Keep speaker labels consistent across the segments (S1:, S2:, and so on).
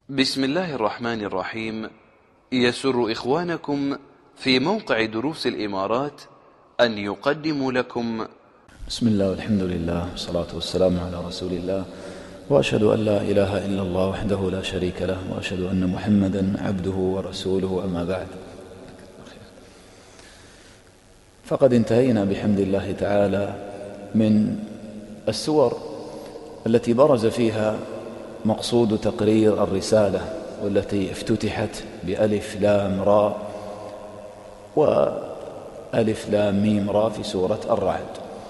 S1: بسم الله الرحمن الرحيم. يسر إخوانكم في موقع دروس الإمارات أن يقدموا لكم
S2: بسم الله والحمد لله والصلاة والسلام على رسول الله، وأشهد أن لا إله إلا الله وحده لا شريك له، وأشهد أن محمدا عبده ورسوله، أما بعد. فقد انتهينا بحمد الله تعالى من السور التي برز فيها مقصود تقرير الرسالة، والتي افتتحت بألف لام راء وألف لام ميم راء في سورة الرعد.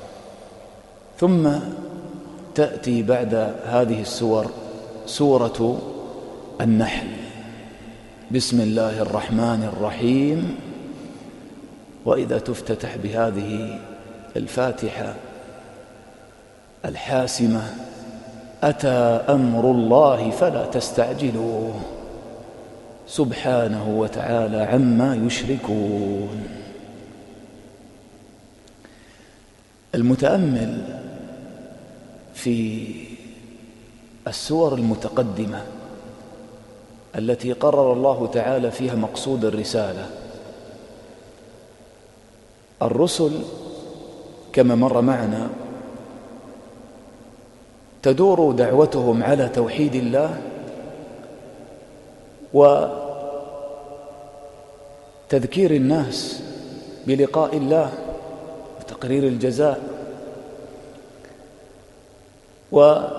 S2: ثم تأتي بعد هذه السور سورة النحل، بسم الله الرحمن الرحيم. وإذا تفتتح بهذه الفاتحة الحاسمة: أتى أمر الله فلا تستعجلوه سبحانه وتعالى عما يشركون. المتأمل في السور المتقدمة التي قرر الله تعالى فيها مقصود الرسالة، الرسل كما مر معنا تدور دعوتهم على توحيد الله وتذكير الناس بلقاء الله وتقرير الجزاء. ومن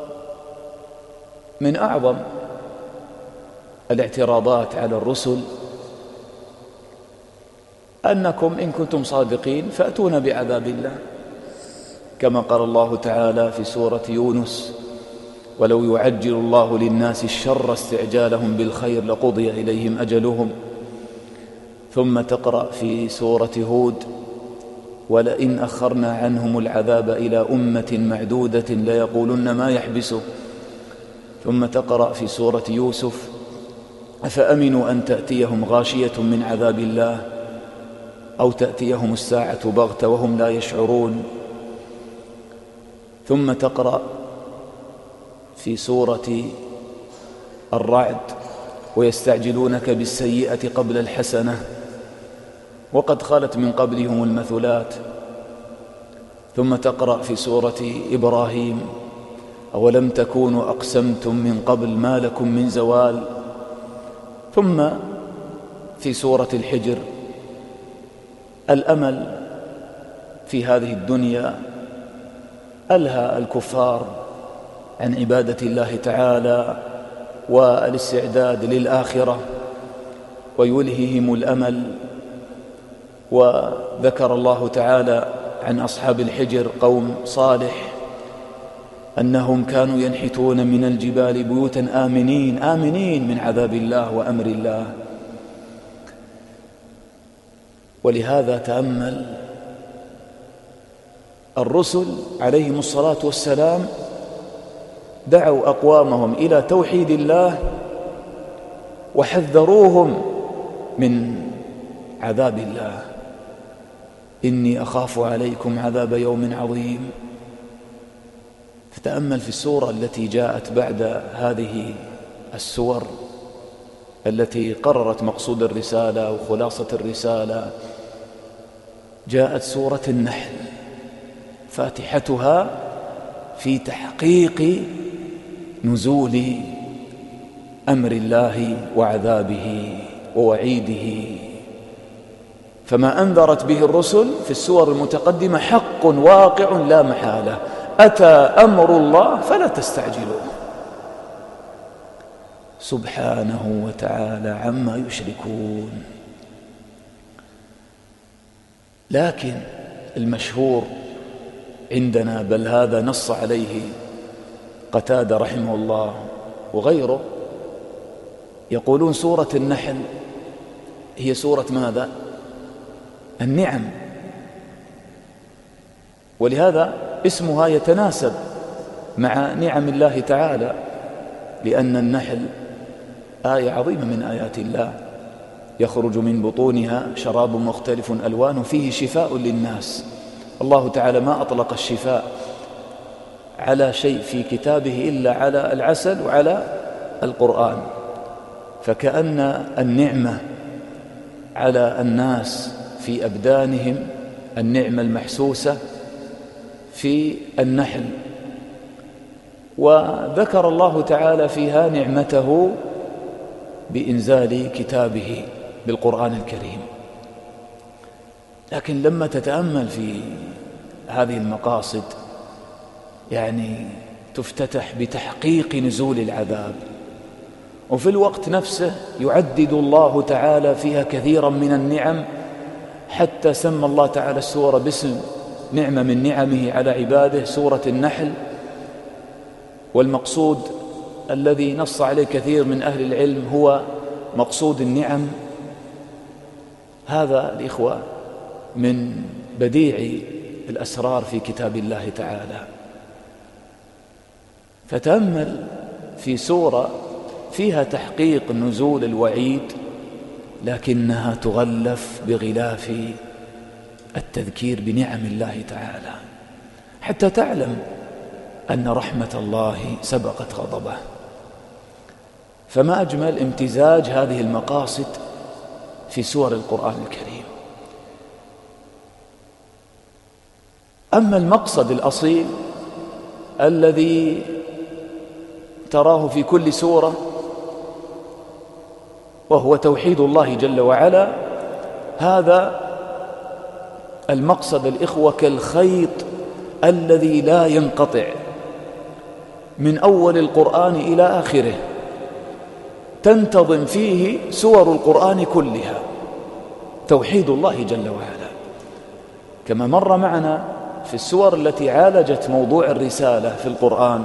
S2: أعظم الاعتراضات على الرسل: أنكم إن كنتم صادقين فأتونا بعذاب الله، كما قال الله تعالى في سورة يونس: ولو يعجل الله للناس الشر استعجالهم بالخير لقضي إليهم أجلهم. ثم تقرأ في سورة هود: ولئن أخرنا عنهم العذاب إلى أمة معدودة ليقولن ما يحبسه. ثم تقرأ في سورة يوسف: أفأمنوا أن تأتيهم غاشية من عذاب الله أو تأتيهم الساعة بغتة وهم لا يشعرون. ثم تقرأ في سورة الرعد: ويستعجلونك بالسيئة قبل الحسنة وقد خلت من قبلهم المثلات. ثم تقرأ في سورة إبراهيم: أولم تكونوا أقسمتم من قبل ما لكم من زوال. ثم في سورة الحجر: الأمل في هذه الدنيا ألهى الكفار عن عبادة الله تعالى والاستعداد للآخرة، ويلهيهم الأمل. وذكر الله تعالى عن أصحاب الحجر قوم صالح أنهم كانوا ينحتون من الجبال بيوتا آمنين من عذاب الله وأمر الله. ولهذا تأمل الرسل عليهم الصلاة والسلام دعوا أقوامهم إلى توحيد الله وحذروهم من عذاب الله: إني أخاف عليكم عذاب يوم عظيم. فتأمل في السورة التي جاءت بعد هذه السور التي قررت مقصود الرسالة وخلاصة الرسالة. جاءت سورة النحل فاتحتها في تحقيق نزول أمر الله وعذابه ووعيده. فما أنذرت به الرسل في السور المتقدمة حق واقع لا محالة: أتى أمر الله فلا تستعجلوه سبحانه وتعالى عما يشركون. لكن المشهور عندنا، بل هذا نص عليه قتادة رحمه الله وغيره، يقولون سورة النحل هي سورة ماذا؟ النعم. ولهذا اسمها يتناسب مع نعم الله تعالى، لأن النحل آية عظيمة من آيات الله: يخرج من بطونها شراب مختلف ألوانه فيه شفاء للناس. الله تعالى ما أطلق الشفاء على شيء في كتابه إلا على العسل وعلى القرآن، فكأن النعمة على الناس في أبدانهم النعمة المحسوسة في النحل، وذكر الله تعالى فيها نعمته بإنزال كتابه بالقرآن الكريم. لكن لما تتأمل في هذه المقاصد يعني تفتتح بتحقيق نزول العذاب، وفي الوقت نفسه يعدد الله تعالى فيها كثيرا من النعم، حتى سمى الله تعالى السورة باسم نعمة من نعمه على عباده، سورة النحل. والمقصود الذي نص عليه كثير من أهل العلم هو مقصود النعم. هذا الإخوة من بديع الأسرار في كتاب الله تعالى. فتأمل في سورة فيها تحقيق نزول الوعيد، لكنها تغلف بغلاف التذكير بنعم الله تعالى، حتى تعلم أن رحمة الله سبقت غضبه. فما أجمل امتزاج هذه المقاصد في سور القرآن الكريم. أما المقصد الأصيل الذي تراه في كل سورة وهو توحيد الله جل وعلا، هذا المقصد الإخوة كالخيط الذي لا ينقطع من أول القرآن إلى آخره، تنتظم فيه سور القرآن كلها توحيد الله جل وعلا. كما مر معنا في السور التي عالجت موضوع الرسالة في القرآن،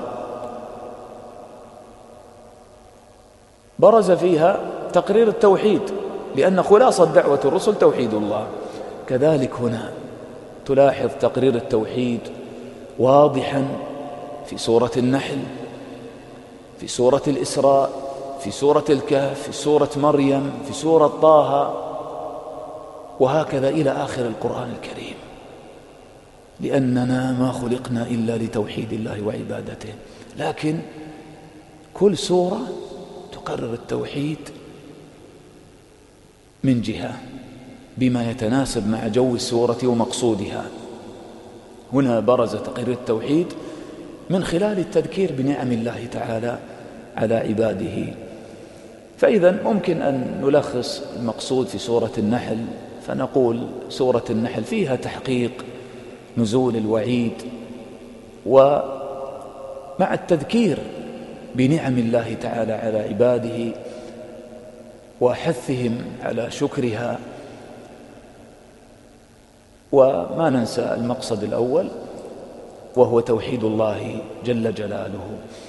S2: برز فيها تقرير التوحيد، لأن خلاصة دعوة الرسل توحيد الله. كذلك هنا تلاحظ تقرير التوحيد واضحا في سورة النحل، في سورة الإسراء، في سورة الكهف، في سورة مريم، في سورة طه، وهكذا إلى آخر القرآن الكريم، لأننا ما خلقنا إلا لتوحيد الله وعبادته. لكن كل سورة تقرر التوحيد من جهة بما يتناسب مع جو السورة ومقصودها. هنا برز تقرير التوحيد من خلال التذكير بنعم الله تعالى على عباده. فإذا ممكن أن نلخص المقصود في سورة النحل، فنقول سورة النحل فيها تحقيق نزول الوعيد، ومع التذكير بنعم الله تعالى على عباده وحثهم على شكرها. وما ننسى المقصد الأول وهو توحيد الله جل جلاله.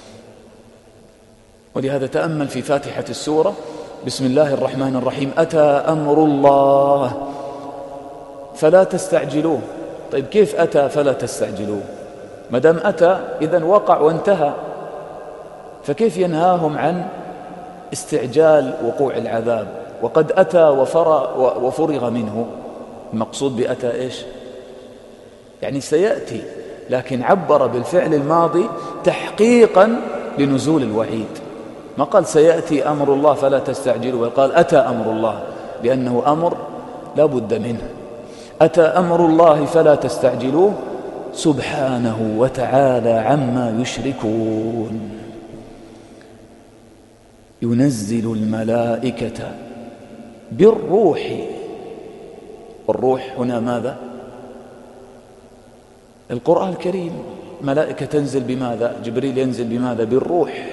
S2: ولهذا تأمل في فاتحة السورة: بسم الله الرحمن الرحيم، أتى أمر الله فلا تستعجلوه. طيب كيف أتى فلا تستعجلوه؟ مدام أتى إذن وقع وانتهى، فكيف ينهاهم عن استعجال وقوع العذاب وقد أتى وفرغ منه؟ المقصود بأتى إيش؟ يعني سيأتي، لكن عبر بالفعل الماضي تحقيقا لنزول الوعيد. ما قال سيأتي أمر الله فلا تستعجلوا، قال أتى أمر الله، لأنه أمر لا بد منه. أتى أمر الله فلا تستعجلوه سبحانه وتعالى عما يشركون. ينزل الملائكة بالروح. والروح هنا ماذا؟ القرآن الكريم. ملائكة تنزل بماذا؟ جبريل ينزل بماذا؟ بالروح،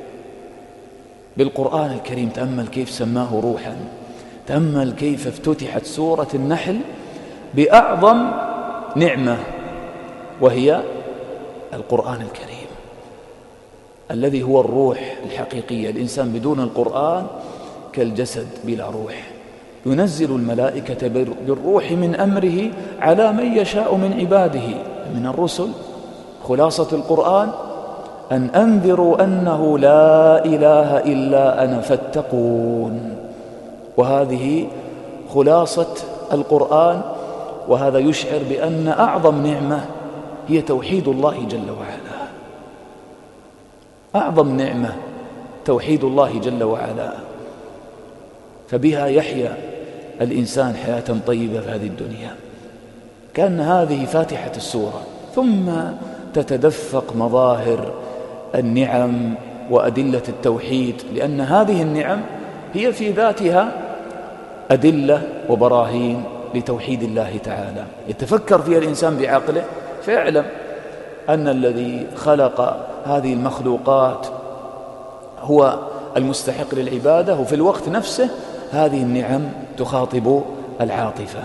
S2: بالقرآن الكريم. تأمل كيف سماه روحا، تأمل كيف افتتحت سورة النحل بأعظم نعمة، وهي القرآن الكريم الذي هو الروح الحقيقية. الإنسان بدون القرآن كالجسد بلا روح. ينزل الملائكة بالروح من أمره على من يشاء من عباده من الرسل. خلاصة القرآن أن أنذروا أنه لا إله إلا أنا فاتقون. وهذه خلاصة القرآن، وهذا يشعر بأن أعظم نعمة هي توحيد الله جل وعلا. أعظم نعمة توحيد الله جل وعلا، فبها يحيا الإنسان حياة طيبة في هذه الدنيا. كأن هذه فاتحة السورة، ثم تتدفق مظاهر النعم وأدلة التوحيد، لأن هذه النعم هي في ذاتها أدلة وبراهين لتوحيد الله تعالى. يتفكر فيها الإنسان بعقله فيعلم أن الذي خلق هذه المخلوقات هو المستحق للعبادة، وفي الوقت نفسه هذه النعم تخاطب العاطفة.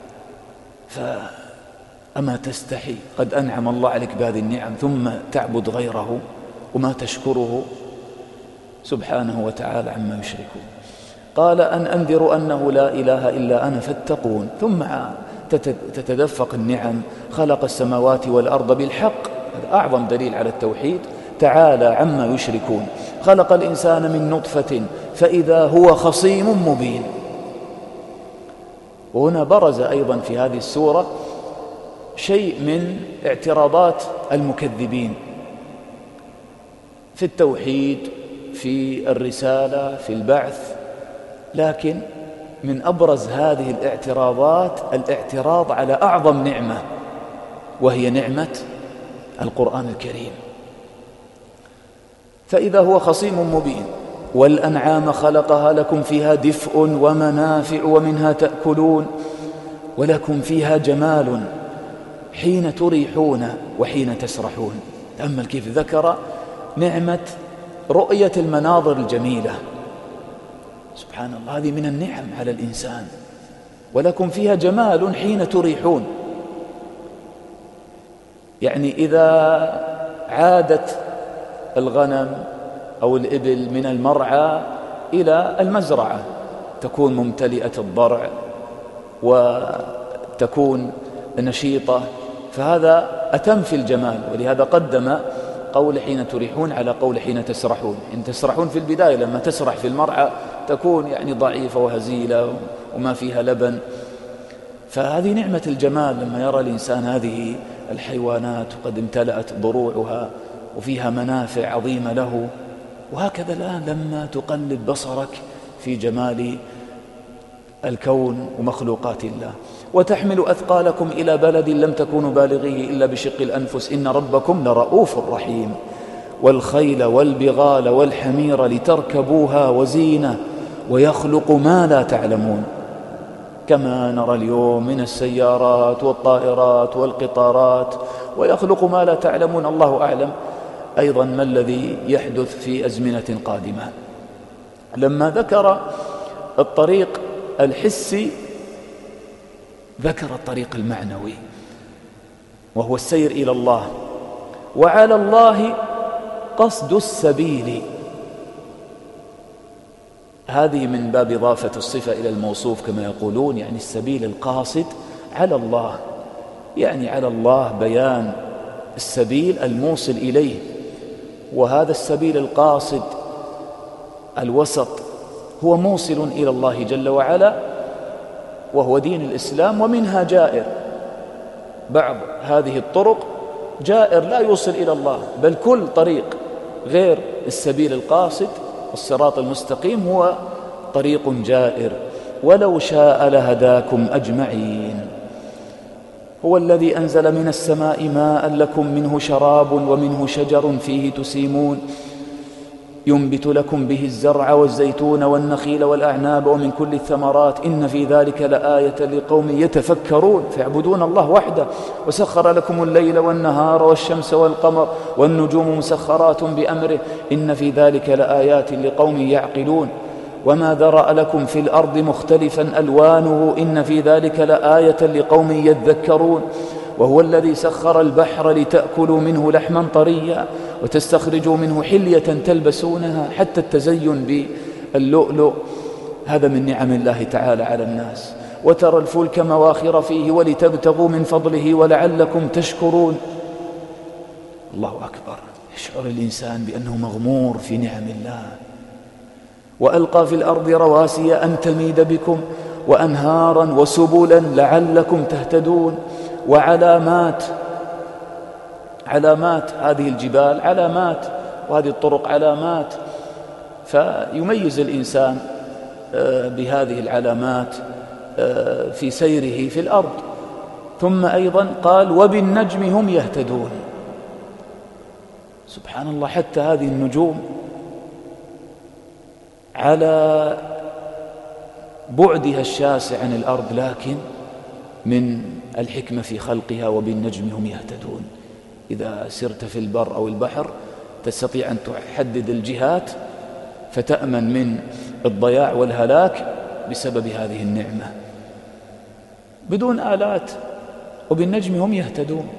S2: فأما تستحي قد أنعم الله عليك بهذه النعم ثم تعبد غيره وما تشكره سبحانه وتعالى عما يشركون. قال أن أنذر أنه لا إله إلا أنا فاتقون. ثم تتدفق النعم، خلق السماوات والأرض بالحق، هذا أعظم دليل على التوحيد، تعالى عما يشركون. خلق الإنسان من نطفة فإذا هو خصيم مبين. وهنا برز أيضا في هذه السورة شيء من اعتراضات المكذبين في التوحيد، في الرسالة، في البعث، لكن من أبرز هذه الاعتراضات الاعتراض على أعظم نعمة، وهي نعمة القرآن الكريم. فإذا هو خصيم مبين. والأنعام خلقها لكم فيها دفء ومنافع ومنها تأكلون ولكم فيها جمال حين تريحون وحين تسرحون. تأمل كيف ذكر نعمة رؤية المناظر الجميلة، سبحان الله، هذه من النعم على الإنسان. ولكم فيها جمال حين تريحون، يعني إذا عادت الغنم أو الإبل من المرعى إلى المزرعة تكون ممتلئة الضرع وتكون نشيطة، فهذا أتم في الجمال. ولهذا قدم قول حين تريحون على قول حين تسرحون. إن تسرحون في البداية، لما تسرح في المرعى تكون يعني ضعيفة وهزيلة وما فيها لبن. فهذه نعمة الجمال لما يرى الإنسان هذه الحيوانات وقد امتلأت ضروعها وفيها منافع عظيمة له. وهكذا الآن لما تقلب بصرك في جمال الكون ومخلوقات الله. وتحمل أثقالكم إلى بلد لم تكونوا بالغيه إلا بشق الأنفس إن ربكم لرؤوف رحيم. والخيل والبغال والحمير لتركبوها وزينة ويخلق ما لا تعلمون. كما نرى اليوم من السيارات والطائرات والقطارات، ويخلق ما لا تعلمون. الله أعلم أيضا ما الذي يحدث في أزمنة قادمة. لما ذكر الطريق الحسي ذكر الطريق المعنوي، وهو السير إلى الله. وعلى الله قصد السبيل، هذه من باب إضافة الصفة إلى الموصوف كما يقولون، يعني السبيل القاصد على الله، يعني على الله بيان السبيل الموصل إليه. وهذا السبيل القاصد الوسط هو موصل إلى الله جل وعلا، وهو دين الإسلام. ومنها جائر، بعض هذه الطرق جائر لا يوصل إلى الله، بل كل طريق غير السبيل القاصد والصراط المستقيم هو طريق جائر. ولو شاء لهداكم أجمعين. هو الذي أنزل من السماء ماء لكم منه شراب ومنه شجر فيه تسيمون ينبت لكم به الزرع والزيتون والنخيل والأعناب ومن كل الثمرات إن في ذلك لآية لقوم يتفكرون فيعبدون الله وحده. وسخر لكم الليل والنهار والشمس والقمر والنجوم مسخرات بأمره إن في ذلك لآيات لقوم يعقلون. وما ذرأ لكم في الأرض مختلفا ألوانه إن في ذلك لآية لقوم يذكرون. وهو الذي سخر البحر لتأكلوا منه لحما طريا وتستخرجوا منه حلية تلبسونها حتى التزين باللؤلؤ. هذا من نعم الله تعالى على الناس. وترى الفلك مواخر فيه ولتبتغوا من فضله ولعلكم تشكرون. الله أكبر، يشعر الإنسان بأنه مغمور في نعم الله. وألقى في الأرض رواسي أن تميد بكم وأنهارا وسبلا لعلكم تهتدون. وعلامات، علامات، هذه الجبال علامات وهذه الطرق علامات. فيميز الإنسان بهذه العلامات في سيره في الأرض. ثم أيضا قال وبالنجم هم يهتدون. سبحان الله، حتى هذه النجوم على بعدها الشاسع عن الأرض، لكن من الحكمة في خلقها وبالنجم هم يهتدون. إذا سرت في البر أو البحر تستطيع أن تحدد الجهات فتأمن من الضياع والهلاك بسبب هذه النعمة بدون آلات. وبالنجم هم يهتدون.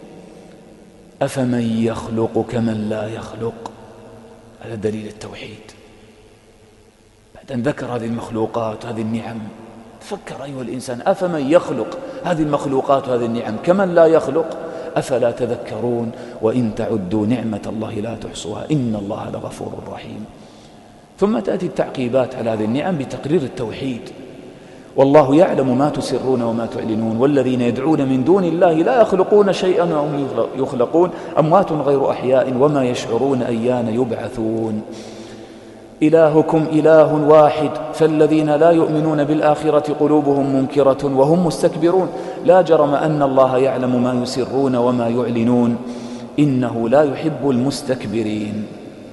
S2: أفمن يخلق كمن لا يخلق، هذا دليل التوحيد. بعد أن ذكر هذه المخلوقات وهذه النعم، تفكر أيها الإنسان، أفمن يخلق هذه المخلوقات وهذه النعم كمن لا يخلق، أفلا تذكرون؟ وإن تعدوا نعمة الله لا تحصوها إن الله لغفور رحيم. ثم تأتي التعقيبات على هذه النعم بتقرير التوحيد. والله يعلم ما تسرون وما تعلنون والذين يدعون من دون الله لا يخلقون شيئا وهم يخلقون أموات غير أحياء وما يشعرون أيان يبعثون. إلهكم إله واحد فالذين لا يؤمنون بالآخرة قلوبهم منكرة وهم مستكبرون. لا جرم أن الله يعلم ما يسرون وما يعلنون إنه لا يحب المستكبرين.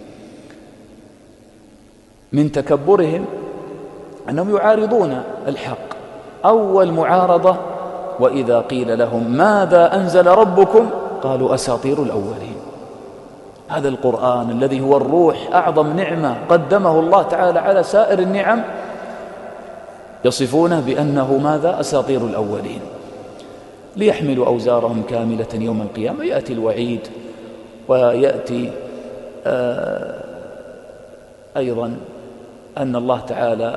S2: من تكبرهم أنهم يعارضون الحق. أول معارضة وإذا قيل لهم ماذا أنزل ربكم قالوا أساطير الأولين. هذا القرآن الذي هو الروح، أعظم نعمة قدمه الله تعالى على سائر النعم، يصفونه بأنه ماذا؟ أساطير الأولين. ليحملوا أوزارهم كاملة يوم القيامة. يأتي الوعيد ويأتي أيضا أن الله تعالى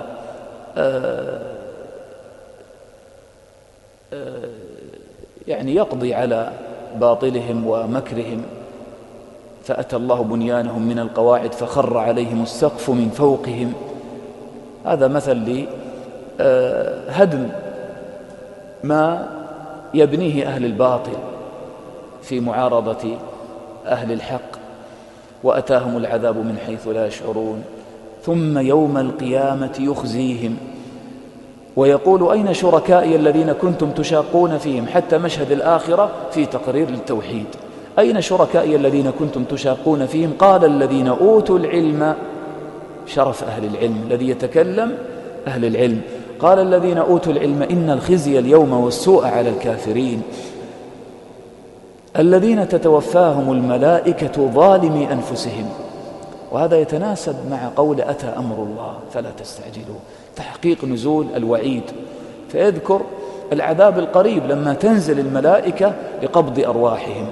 S2: يعني يقضي على باطلهم ومكرهم. فأتى الله بنيانهم من القواعد فخر عليهم السقف من فوقهم. هذا مثل لهدم ما يبنيه أهل الباطل في معارضة أهل الحق. وأتاهم العذاب من حيث لا يشعرون ثم يوم القيامة يخزيهم ويقول أين شركائي الذين كنتم تشاقون فيهم، حتى مشهد الآخرة في تقرير التوحيد. أين شركائي الذين كنتم تشاقون فيهم قال الذين أوتوا العلم، شرف أهل العلم الذي يتكلم أهل العلم، قال الذين أوتوا العلم إن الخزي اليوم والسوء على الكافرين الذين تتوفاهم الملائكة ظالمي أنفسهم. وهذا يتناسب مع قول أتى أمر الله فلا تستعجلوا، تحقيق نزول الوعيد. فيذكر العذاب القريب لما تنزل الملائكة لقبض أرواحهم.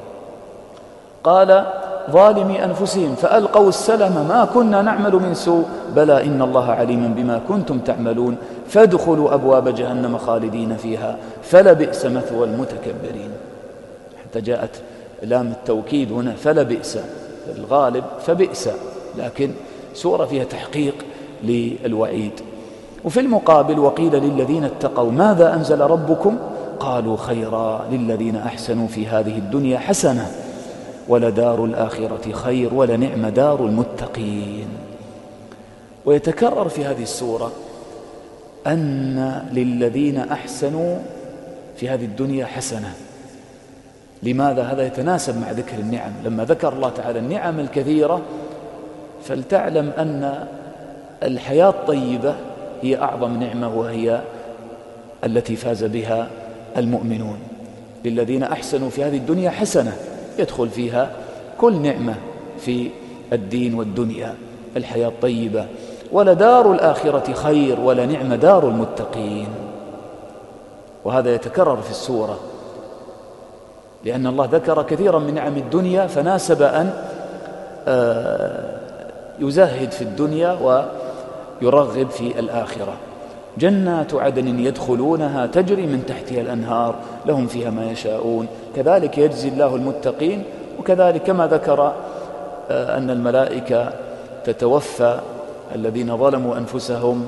S2: قال ظالمي أنفسهم فألقوا السلم ما كنا نعمل من سوء بلى إن الله عليم بما كنتم تعملون فادخلوا أبواب جهنم خالدين فيها فلبئس مثوى المتكبرين. حتى جاءت لام التوكيد هنا، فلبئس الغالب فبئس، لكن سورة فيها تحقيق للوعيد. وفي المقابل وقيل للذين اتقوا ماذا أنزل ربكم قالوا خيرا للذين أحسنوا في هذه الدنيا حسنة ولدار الآخرة خير ولنعم دار المتقين. ويتكرر في هذه السورة أن للذين أحسنوا في هذه الدنيا حسنة. لماذا؟ هذا يتناسب مع ذكر النعم. لما ذكر الله تعالى النعم الكثيرة فلتعلم أن الحياة الطيبة هي أعظم نعمة وهي التي فاز بها المؤمنون. للذين أحسنوا في هذه الدنيا حسنة يدخل فيها كل نعمة في الدين والدنيا، الحياة الطيبة. ولدار الآخرة خير ولنعم دار المتقين. وهذا يتكرر في السورة لأن الله ذكر كثيرا من نعم الدنيا فناسب أن يزهد في الدنيا ويرغب في الآخرة. جنات عدن يدخلونها تجري من تحتها الأنهار لهم فيها ما يشاءون كذلك يجزي الله المتقين. وكذلك كما ذكر أن الملائكة تتوفى الذين ظلموا أنفسهم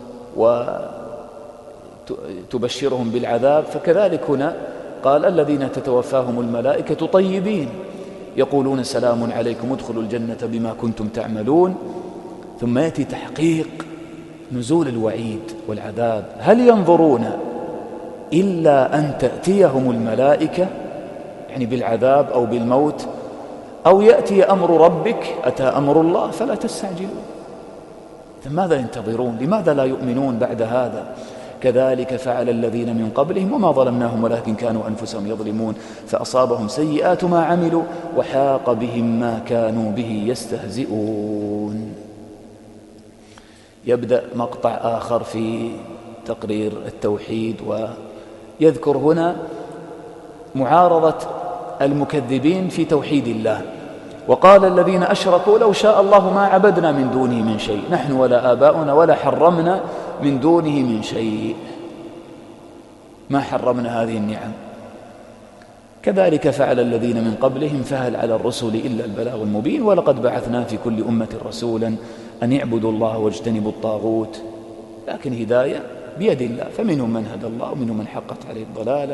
S2: وتبشرهم بالعذاب، فكذلك هنا قال الذين تتوفاهم الملائكة طيبين يقولون سلام عليكم ادخلوا الجنة بما كنتم تعملون. ثم يأتي تحقيق نزول الوعيد والعذاب. هل ينظرون إلا أن تأتيهم الملائكة يعني بالعذاب أو بالموت، أو يأتي أمر ربك، أتى أمر الله فلا تستعجلون. ماذا ينتظرون؟ لماذا لا يؤمنون بعد هذا؟ كذلك فعل الذين من قبلهم وما ظلمناهم ولكن كانوا أنفسهم يظلمون فأصابهم سيئات ما عملوا وحاق بهم ما كانوا به يستهزئون. يبدأ مقطع آخر في تقرير التوحيد، ويذكر هنا معارضة المكذبين في توحيد الله. وقال الذين أشركوا لو شاء الله ما عبدنا من دونه من شيء، نحن ولا آباؤنا ولا حرمنا من دونه من شيء، ما حرمنا هذه النعم. كذلك فعل الذين من قبلهم فهل على الرسل إلا البلاغ المبين ولقد بعثنا في كل أمة رسولا أن يعبدوا الله واجتنبوا الطاغوت. لكن هداية بيد الله، فمنهم من هدى الله ومنهم من حقت عليه الضلالة.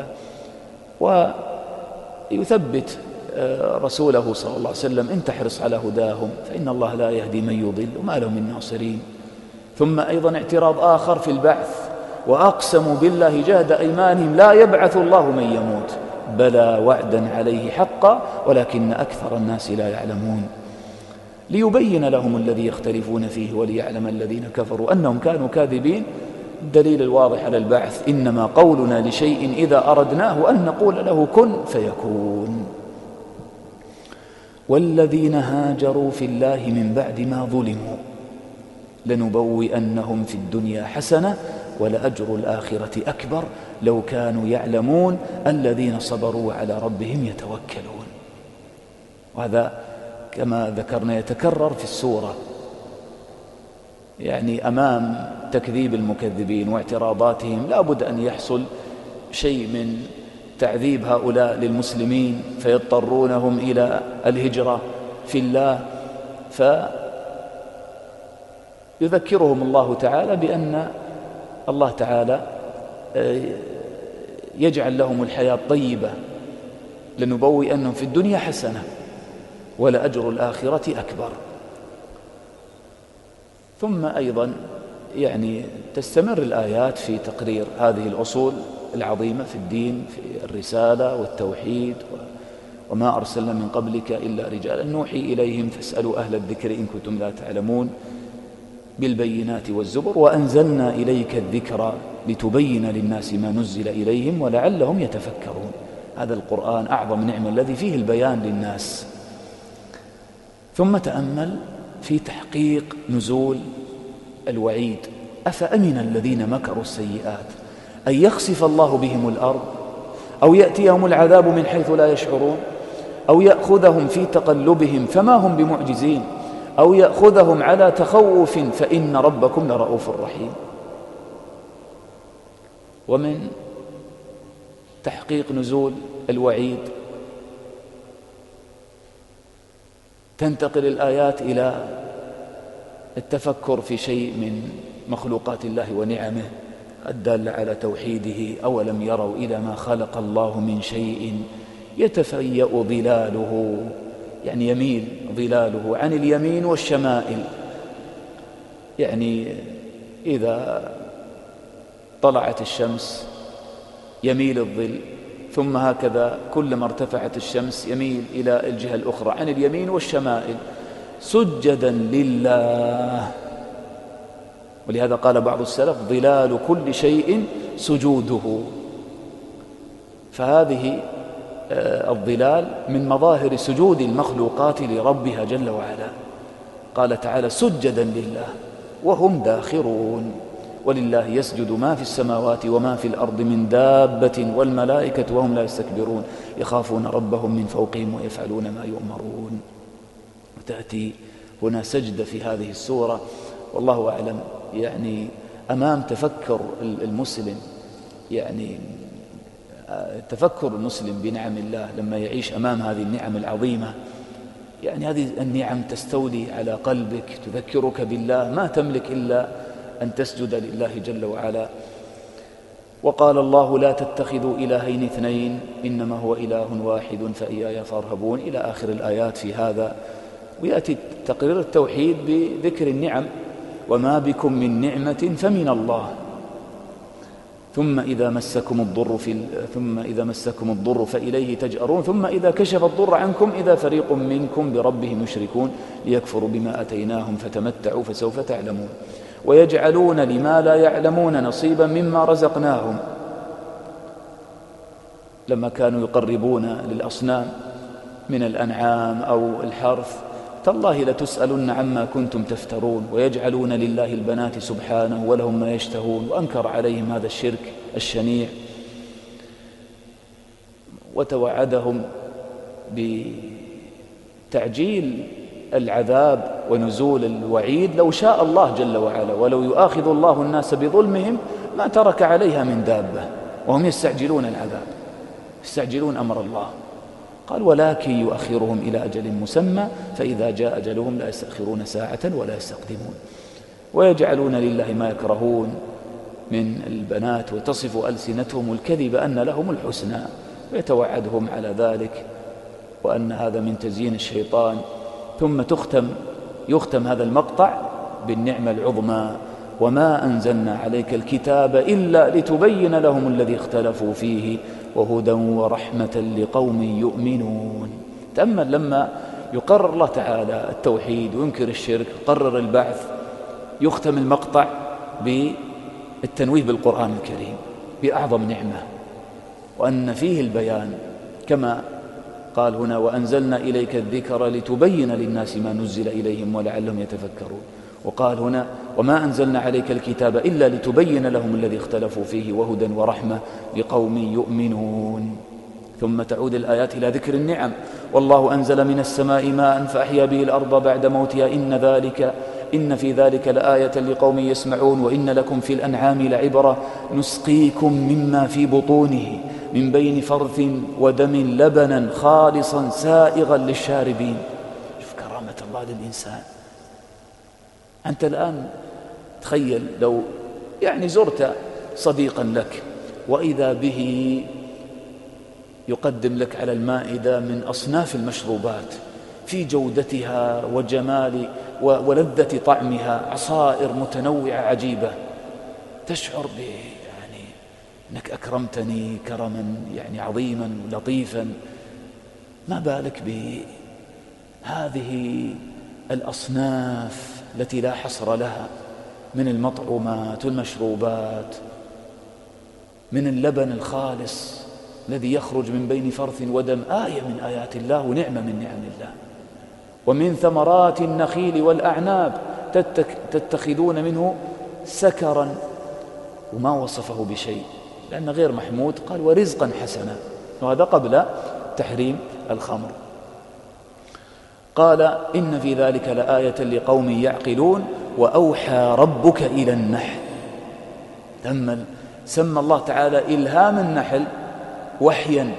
S2: ويثبت رسوله صلى الله عليه وسلم إن تحرص على هداهم فإن الله لا يهدي من يضل وما لهم من ناصرين. ثم أيضا اعتراض آخر في البعث، وأقسموا بالله جهد أيمانهم لا يبعث الله من يموت بلى وعدا عليه حقا ولكن أكثر الناس لا يعلمون، ليبين لهم الذي يختلفون فيه وليعلم الذين كفروا أنهم كانوا كاذبين. الدليل الواضح على البعث إنما قولنا لشيء إذا أردناه أن نقول له كن فيكون. والذين هاجروا في الله من بعد ما ظلموا لنبوئنهم في الدنيا حسنة ولأجر الآخرة أكبر لو كانوا يعلمون الذين صبروا على ربهم يتوكلون. وهذا كما ذكرنا يتكرر في السورة، يعني أمام تكذيب المكذبين واعتراضاتهم لا بد أن يحصل شيء من تعذيب هؤلاء للمسلمين فيضطرونهم إلى الهجرة في الله، فيذكرهم الله تعالى بأن الله تعالى يجعل لهم الحياة طيبة، لنبوئنهم في الدنيا حسنة ولأجر الآخرة أكبر. ثم أيضا يعني تستمر الآيات في تقرير هذه الأصول العظيمة في الدين، في الرسالة والتوحيد، وما أرسلنا من قبلك إلا رجالا نوحي إليهم فاسألوا أهل الذكر إن كنتم لا تعلمون بالبينات والزبر وأنزلنا إليك الذكر لتبين للناس ما نزل إليهم ولعلهم يتفكرون. هذا القرآن أعظم نعمة الذي فيه البيان للناس. ثم تأمل في تحقيق نزول الوعيد. أفأمن الذين مكروا السيئات أن يخسف الله بهم الأرض أو يأتيهم العذاب من حيث لا يشعرون أو يأخذهم في تقلبهم فما هم بمعجزين أو يأخذهم على تخوف فإن ربكم لرؤوف رحيم. ومن تحقيق نزول الوعيد تنتقل الآيات إلى التفكر في شيء من مخلوقات الله ونعمه الدالة على توحيده. أولم يروا إلى ما خلق الله من شيء يتفيأ ظلاله، يعني يميل ظلاله عن اليمين والشمائل، يعني إذا طلعت الشمس يميل الظل، ثم هكذا كلما ارتفعت الشمس يميل إلى الجهة الأخرى عن اليمين والشمائل سجدا لله. ولهذا قال بعض السلف ظلال كل شيء سجوده. فهذه الظلال من مظاهر سجود المخلوقات لربها جل وعلا. قال تعالى سجدا لله وهم داخرون. ولله يسجد ما في السماوات وما في الأرض من دابة والملائكة وهم لا يستكبرون يخافون ربهم من فوقهم ويفعلون ما يؤمرون. وتأتي هنا سجدة في هذه السورة والله أعلم يعني أمام تفكر المسلم، يعني تفكر المسلم بنعم الله لما يعيش أمام هذه النعم العظيمة. يعني هذه النعم تستولي على قلبك تذكرك بالله، ما تملك إلا أن تسجد لله جل وعلا. وقال الله لا تتخذوا إلهين اثنين إنما هو إله واحد فإياي فارهبون إلى آخر الآيات في هذا ويأتي تقرير التوحيد بذكر النعم: وما بكم من نعمة فمن الله، ثم إذا مسكم الضر فإليه تجأرون، ثم إذا كشف الضر عنكم إذا فريق منكم بربهم يشركون ليكفروا بما أتيناهم فتمتعوا فسوف تعلمون. ويجعلون لما لا يعلمون نصيبا مما رزقناهم، لما كانوا يقربون للأصنام من الأنعام أو الحرث: تالله لتسألن عما كنتم تفترون. ويجعلون لله البنات سبحانه ولهم ما يشتهون، وأنكر عليهم هذا الشرك الشنيع، وتوعدهم بتعجيل العذاب ونزول الوعيد لو شاء الله جل وعلا، ولو يؤاخذ الله الناس بظلمهم ما ترك عليها من دابة، وهم يستعجلون العذاب، يستعجلون أمر الله. قال: ولكن يؤخرهم إلى أجل مسمى فإذا جاء أجلهم لا يستأخرون ساعة ولا يستقدمون. ويجعلون لله ما يكرهون من البنات، وتصف ألسنتهم الكذب أن لهم الحسنى، ويتوعدهم على ذلك، وأن هذا من تزيين الشيطان. ثم يختم هذا المقطع بالنعمة العظمى: وما أنزلنا عليك الكتاب إلا لتبين لهم الذي اختلفوا فيه وهدى ورحمة لقوم يؤمنون. تأمل لما يقرر الله تعالى التوحيد وينكر الشرك، قرر البعث، يختم المقطع بالتنويه بالقرآن الكريم بأعظم نعمة، وأن فيه البيان كما قال هنا: وأنزلنا إليك الذكر لتبين للناس ما نزل إليهم ولعلهم يتفكرون. وقال هنا: وما أنزلنا عليك الكتاب إلا لتبين لهم الذي اختلفوا فيه وهدى ورحمة لقوم يؤمنون. ثم تعود الآيات إلى ذكر النعم: والله أنزل من السماء ماء فأحيا به الأرض بعد موتها إن في ذلك لآية لقوم يسمعون. وإن لكم في الأنعام لعبرة نسقيكم مما في بطونه من بين فرث ودم لبنا خالصا سائغا للشاربين. شوف كرامة الله للإنسان. أنت الآن تخيل لو زرت صديقا لك وإذا به يقدم لك على المائدة من أصناف المشروبات في جودتها وجمال ولذة طعمها، عصائر متنوعة عجيبة، تشعر أنك أكرمتني كرما عظيما لطيفا. ما بالك بهذه الأصناف التي لا حصر لها من المطعومات والمشروبات، من اللبن الخالص الذي يخرج من بين فرث ودم، آية من آيات الله ونعمة من نعم الله. ومن ثمرات النخيل والأعناب تتخذون منه سكرا، وما وصفه بشيء لأنه غير محمود، قال: ورزقا حسنا، وهذا قبل تحريم الخمر. قال: إن في ذلك لآية لقوم يعقلون. وأوحى ربك إلى النحل. تأمل، سمى الله تعالى إلهام النحل وحيا،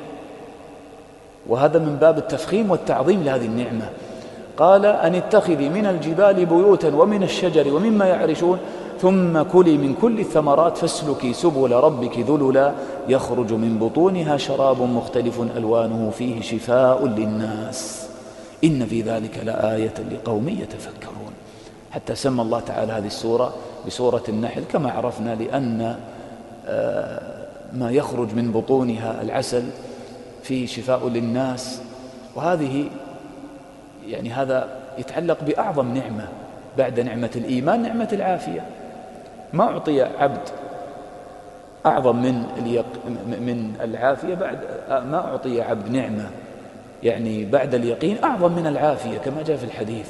S2: وهذا من باب التفخيم والتعظيم لهذه النعمة. قال: أن اتخذي من الجبال بيوتا ومن الشجر ومما يعرشون ثم كلي من كل الثمرات فاسلكي سبل ربك ذللا يخرج من بطونها شراب مختلف ألوانه فيه شفاء للناس إن في ذلك لآية لقوم يتفكرون. حتى سمى الله تعالى هذه السورة بسورة النحل كما عرفنا، لأن ما يخرج من بطونها العسل فيه شفاء للناس. وهذه هذا يتعلق بأعظم نعمة بعد نعمة الإيمان، نعمة العافية. ما أعطي عبد أعظم من العافية، بعد ما أعطي عبد نعمة بعد اليقين أعظم من العافية كما جاء في الحديث.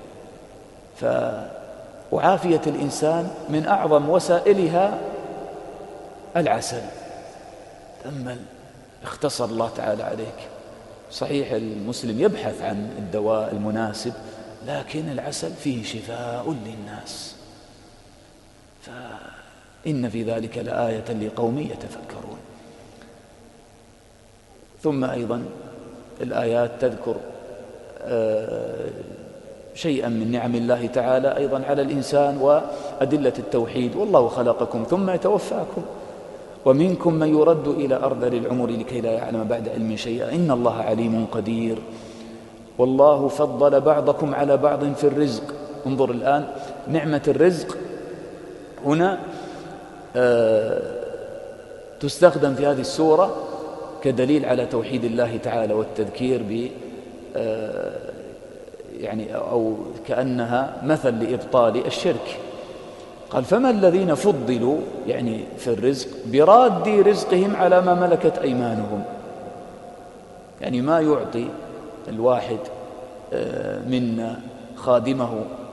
S2: وعافية الإنسان من أعظم وسائلها العسل. تأمل، اختصر الله تعالى عليك. صحيح المسلم يبحث عن الدواء المناسب، لكن العسل فيه شفاء للناس. فإن في ذلك لآية لقوم يتفكرون. ثم أيضا الآيات تذكر شيئا من نعم الله تعالى أيضا على الإنسان وأدلة التوحيد: والله خلقكم ثم يتوفاكم ومنكم من يرد إلى أرذل العمر لكي لا يعلم بعد علم شيئا إن الله عليم قدير. والله فضل بعضكم على بعض في الرزق. انظر الآن نعمة الرزق هنا تستخدم في هذه السورة كدليل على توحيد الله تعالى والتذكير يعني أو كأنها مثل لإبطال الشرك. قال فما الذين فضلوا يعني في الرزق براد رزقهم على ما ملكت أيمانهم. يعني ما يعطي الواحد منا خادمه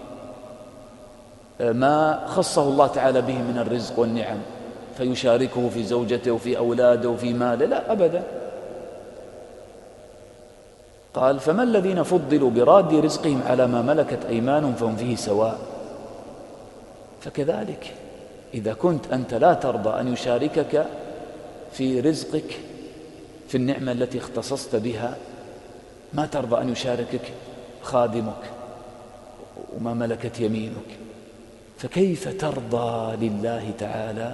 S2: ما خصه الله تعالى به من الرزق والنعم فيشاركه في زوجته وفي أولاده وفي ماله، لا أبدا. قال فما الذين فضلوا براد رزقهم على ما ملكت أيمانهم فهم فيه سواء. فكذلك إذا كنت أنت لا ترضى أن يشاركك في رزقك في النعمة التي اختصصت بها، ما ترضى أن يشاركك خادمك وما ملكت يمينك، فكيف ترضى لله تعالى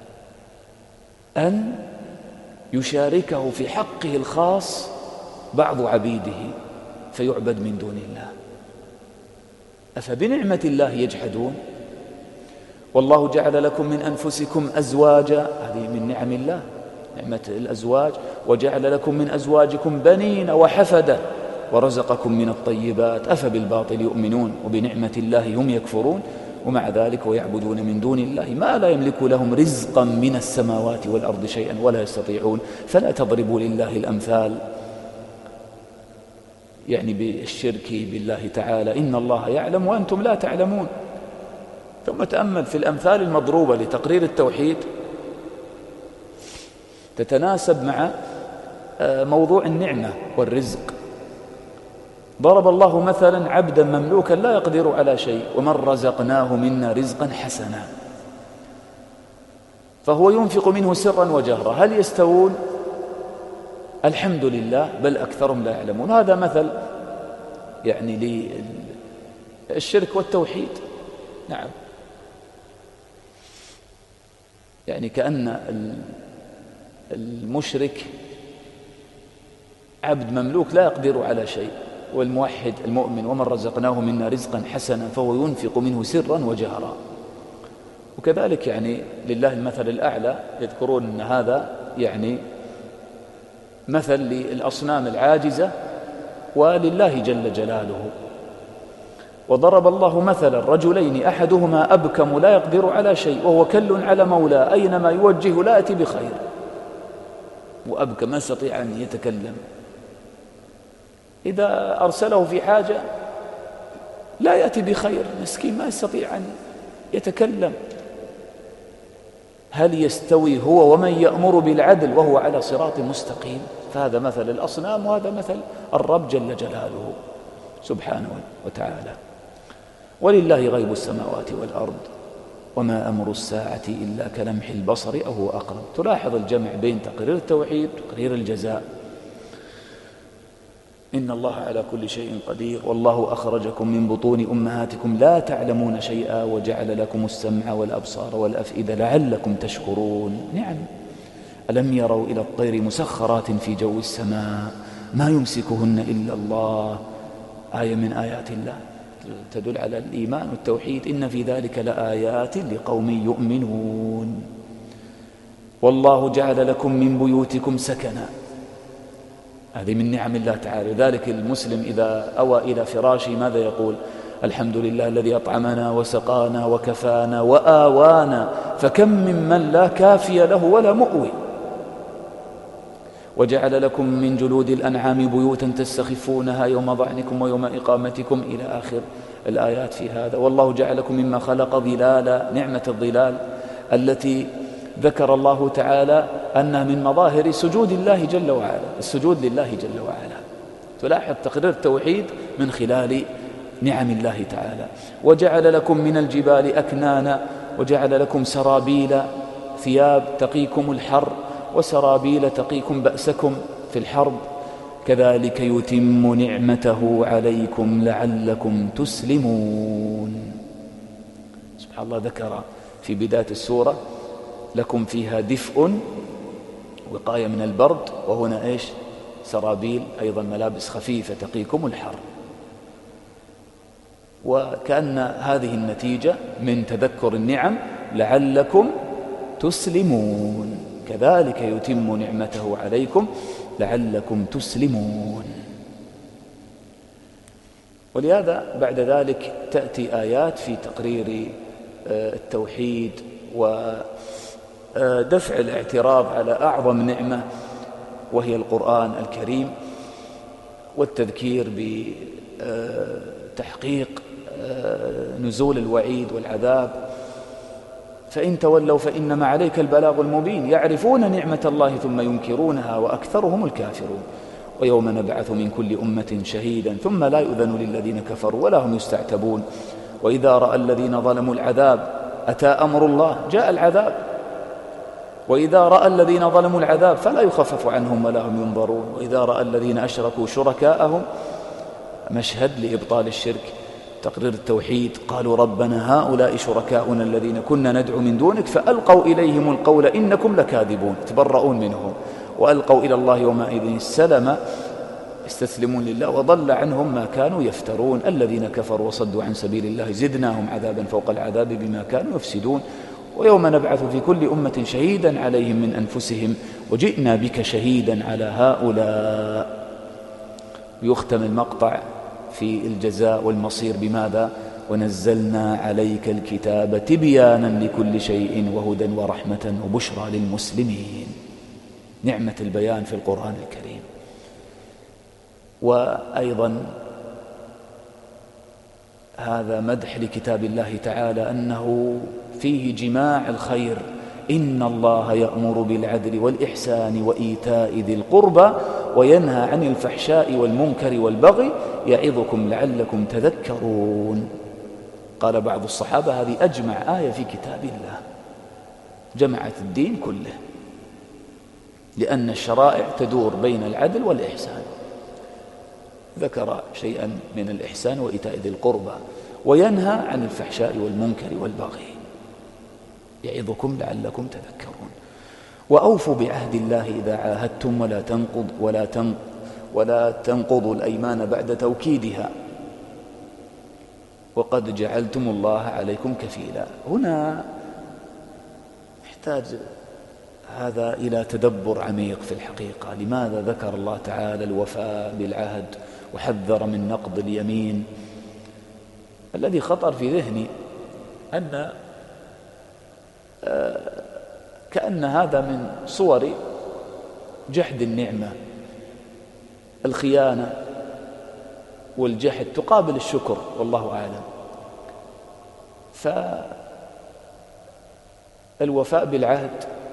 S2: أن يشاركه في حقه الخاص بعض عبيده فيعبد من دون الله؟ أفبنعمة الله يجحدون؟ والله جعل لكم من أنفسكم أزواجا، هذه من نعم الله نعمة الأزواج، وجعل لكم من أزواجكم بنين وحفدا ورزقكم من الطيبات أفبالباطل يؤمنون وبنعمة الله هم يكفرون ومع ذلك ويعبدون من دون الله ما لا يملك لهم رزقا من السماوات والأرض شيئا ولا يستطيعون. فلا تضربوا لله الأمثال يعني بالشرك بالله تعالى، إن الله يعلم وأنتم لا تعلمون. ثم تأمل في الأمثال المضروبة لتقرير التوحيد تتناسب مع موضوع النعمة والرزق. ضرب الله مثلا عبدا مملوكا لا يقدر على شيء ومن رزقناه منا رزقا حسنا فهو ينفق منه سرا وجهرا، هل يستوون؟ الحمد لله بل أكثرهم لا يعلمون. هذا مثل يعني للشرك والتوحيد. نعم، يعني كأن المشرك عبد مملوك لا يقدر على شيء، والموحد المؤمن ومن رزقناه منا رزقا حسنا فهو ينفق منه سرا وجهرا. وكذلك يعني لله المثل الأعلى، يذكرون أن هذا يعني مثل للأصنام العاجزة ولله جل جلاله. وضرب الله مثلا رجلين أحدهما أبكم لا يقدر على شيء وهو كل على مولاه أينما يوجه لا يأتي بخير. وأبكم ما يستطيع أن يتكلم، إذا أرسله في حاجة لا يأتي بخير، مسكين ما يستطيع أن يتكلم. هل يستوي هو ومن يأمر بالعدل وهو على صراط مستقيم؟ فهذا مثل الأصنام وهذا مثل الرب جل جلاله سبحانه وتعالى. ولله غيب السماوات والأرض وما أمر الساعة إلا كلمح البصر أو هو أقرب. تلاحظ الجمع بين تقرير التوحيد وتقرير الجزاء. إن الله على كل شيء قدير والله أخرجكم من بطون أمهاتكم لا تعلمون شيئا وجعل لكم السمع والأبصار والأفئدة لعلكم تشكرون. نعم، ألم يروا إلى الطير مسخرات في جو السماء ما يمسكهن إلا الله. آية من آيات الله تدل على الإيمان والتوحيد. إن في ذلك لآيات لقوم يؤمنون. والله جعل لكم من بيوتكم سكنا، هذه من نعم الله تعالى. ذلك المسلم إذا أوى إلى فراشه ماذا يقول؟ الحمد لله الذي أطعمنا وسقانا وكفانا وآوانا فكم ممن لا كافي له ولا مؤوي. وجعل لكم من جلود الأنعام بيوتا تستخفونها يوم ضعنكم ويوم إقامتكم إلى آخر الآيات في هذا. والله جعل لكم مما خلق ظلالا، نعمة الظلال التي ذكر الله تعالى أنها من مظاهر سجود الله جل وعلا، السجود لله جل وعلا. تلاحظ تقرير التوحيد من خلال نعم الله تعالى. وجعل لكم من الجبال أكنانا وجعل لكم سرابيل، ثياب تقيكم الحر وسرابيل تقيكم بأسكم في الحرب. كذلك يتم نعمته عليكم لعلكم تسلمون. سبحان الله، ذكر في بداية السورة لكم فيها دفء وقاية من البرد، وهنا إيش؟ سرابيل أيضا ملابس خفيفة تقيكم الحر. وكأن هذه النتيجة من تذكر النعم لعلكم تسلمون، كذلك يتم نعمته عليكم لعلكم تسلمون. ولهذا بعد ذلك تأتي آيات في تقرير التوحيد ودفع الاعتراض على أعظم نعمة وهي القرآن الكريم، والتذكير بتحقيق نزول الوعيد والعذاب. فإن تولوا فإنما عليك البلاغ المبين، يعرفون نعمة الله ثم ينكرونها وأكثرهم الكافرون. ويوم نبعث من كل أمة شهيدا ثم لا يؤذن للذين كفروا ولا هم يستعتبون. وإذا رأى الذين ظلموا العذاب أتى أمر الله جاء العذاب، وإذا رأى الذين ظلموا العذاب فلا يخفف عنهم ولا هم ينظرون. وإذا رأى الذين أشركوا شركاءهم، مشهد لإبطال الشرك، تقرير التوحيد، قالوا ربنا هؤلاء شركاؤنا الذين كنا ندعو من دونك فألقوا إليهم القول إنكم لكاذبون، تبرؤون منهم وألقوا إلى الله يومئذ السلم، يستسلمون لله وضل عنهم ما كانوا يفترون. الذين كفروا وصدوا عن سبيل الله زدناهم عذابا فوق العذاب بما كانوا يفسدون. ويوم نبعث في كل أمة شهيدا عليهم من أنفسهم وجئنا بك شهيدا على هؤلاء. يختم المقطع في الجزاء والمصير بماذا؟ ونزلنا عليك الكتاب تبيانا لكل شيء وهدى ورحمة وبشرى للمسلمين. نعمة البيان في القرآن الكريم. وأيضا هذا مدح لكتاب الله تعالى أنه فيه جماع الخير. إن الله يأمر بالعدل والإحسان وإيتاء ذي القربى وينهى عن الفحشاء والمنكر والبغي يعظكم لعلكم تذكرون. قال بعض الصحابة هذه أجمع آية في كتاب الله، جمعت الدين كله، لأن الشرائع تدور بين العدل والإحسان. ذكر شيئا من الإحسان وإيتاء ذي القربى وينهى عن الفحشاء والمنكر والبغي يعظكم لعلكم تذكرون. وأوفوا بعهد الله إذا عاهدتم ولا تنقضوا الأيمان بعد توكيدها وقد جعلتم الله عليكم كفيلا. هنا يحتاج هذا إلى تدبر عميق في الحقيقة. لماذا ذكر الله تعالى الوفاء بالعهد وحذر من نقض اليمين؟ الذي خطر في ذهني أن كأن هذا من صور جحد النعمة. الخيانة والجحد تقابل الشكر والله أعلم. فالوفاء بالعهد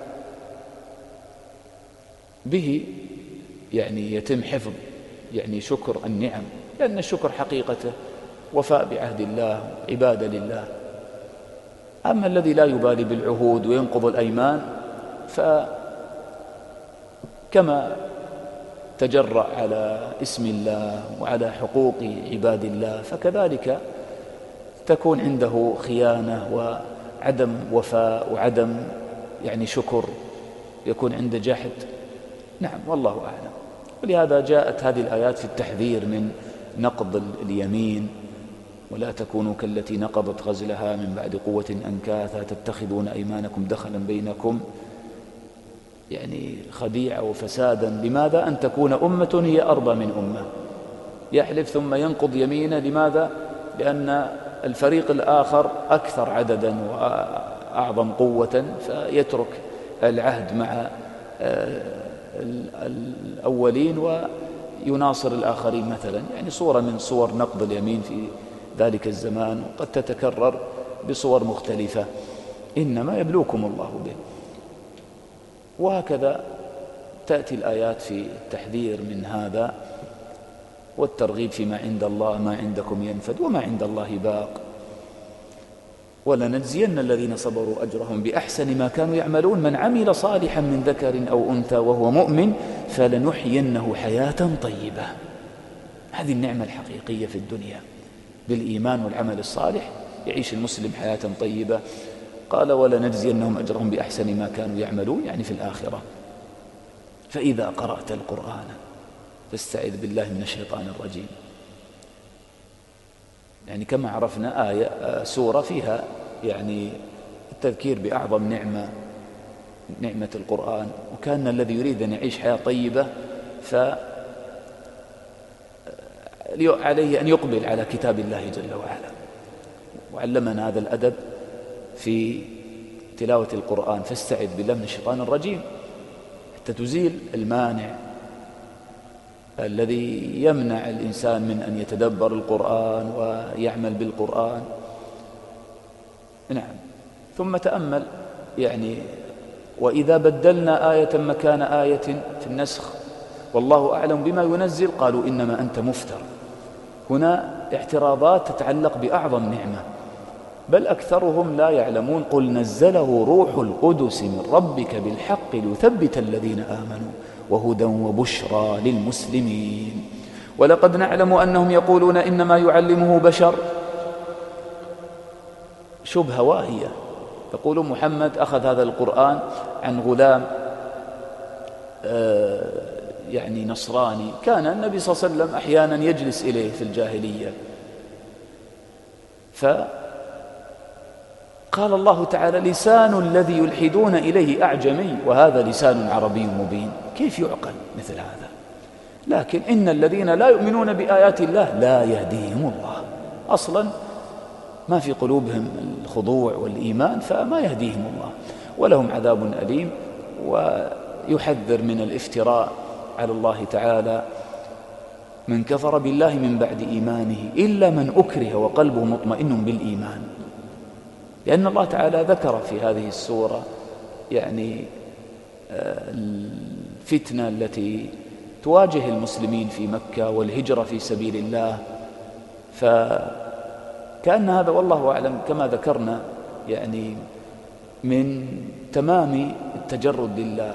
S2: به يعني يتم حفظ يعني شكر النعم، لأن الشكر حقيقته وفاء بعهد الله، عبادة لله. أما الذي لا يبالي بالعهود وينقض الأيمان فكما تجرأ على اسم الله وعلى حقوق عباد الله فكذلك تكون عنده خيانة وعدم وفاء وعدم يعني شكر، يكون عنده جحد. نعم والله أعلم. ولهذا جاءت هذه الآيات في التحذير من نقض اليمين. ولا تكونوا كالتي نقضت غزلها من بعد قوة أنكاثا تتخذون أيمانكم دخلا بينكم، يعني خديعة وفسادا. لماذا؟ أن تكون أمة هي أربى من أمة، يحلف ثم ينقض يمينه. لماذا؟ لأن الفريق الآخر أكثر عددا وأعظم قوة فيترك العهد مع الأولين ويناصر الآخرين مثلا. يعني صورة من صور نقض اليمين في ذلك الزمان، وقد تتكرر بصور مختلفة. إنما يبلوكم الله به. وهكذا تأتي الآيات في التحذير من هذا والترغيب فيما عند الله، ما عندكم ينفد وما عند الله باق. ولنجزين الذين صبروا أجرهم بأحسن ما كانوا يعملون. من عمل صالحا من ذكر أو أنثى وهو مؤمن فلنحيينه حياة طيبة. هذه النعمة الحقيقية في الدنيا، بالإيمان والعمل الصالح يعيش المسلم حياة طيبة. قال ولنجزينهم أجرهم بأحسن ما كانوا يعملون، يعني في الآخرة. فإذا قرأت القرآن فاستعذ بالله من الشيطان الرجيم. يعني كما عرفنا سورة فيها يعني التذكير بأعظم نعمة القرآن، وكان الذي يريد أن يعيش حياة طيبة عليه أن يقبل على كتاب الله جل وعلا. وعلمنا هذا الأدب في تلاوة القرآن، فاستعذ بالله من الشيطان الرجيم حتى تزيل المانع الذي يمنع الإنسان من أن يتدبر القرآن ويعمل بالقرآن. نعم. ثم تأمل يعني وإذا بدلنا آية مكان آية في النسخ والله أعلم بما ينزل قالوا إنما أنت مفتر. هنا اعتراضات تتعلق بأعظم نعمة، بل أكثرهم لا يعلمون. قل نزله روح القدس من ربك بالحق ليثبت الذين آمنوا وهدى وبشرى للمسلمين. ولقد نعلم أنهم يقولون إنما يعلمه بشر، شبهة واهية. يقول محمد أخذ هذا القرآن عن غلام يعني نصراني، كان النبي صلى الله عليه وسلم أحيانا يجلس إليه في الجاهلية، فقال الله تعالى لسان الذي يلحدون إليه أعجمي وهذا لسان عربي مبين. كيف يعقل مثل هذا؟ لكن إن الذين لا يؤمنون بآيات الله لا يهديهم الله، أصلا ما في قلوبهم الخضوع والإيمان فما يهديهم الله، ولهم عذاب أليم. ويحذر من الافتراء على الله تعالى: من كفر بالله من بعد إيمانه إلا من أكره وقلبه مطمئن بالإيمان. لأن الله تعالى ذكر في هذه السورة يعني الفتنة التي تواجه المسلمين في مكة والهجرة في سبيل الله، فكأن هذا والله أعلم كما ذكرنا يعني من تمام التجرد لله،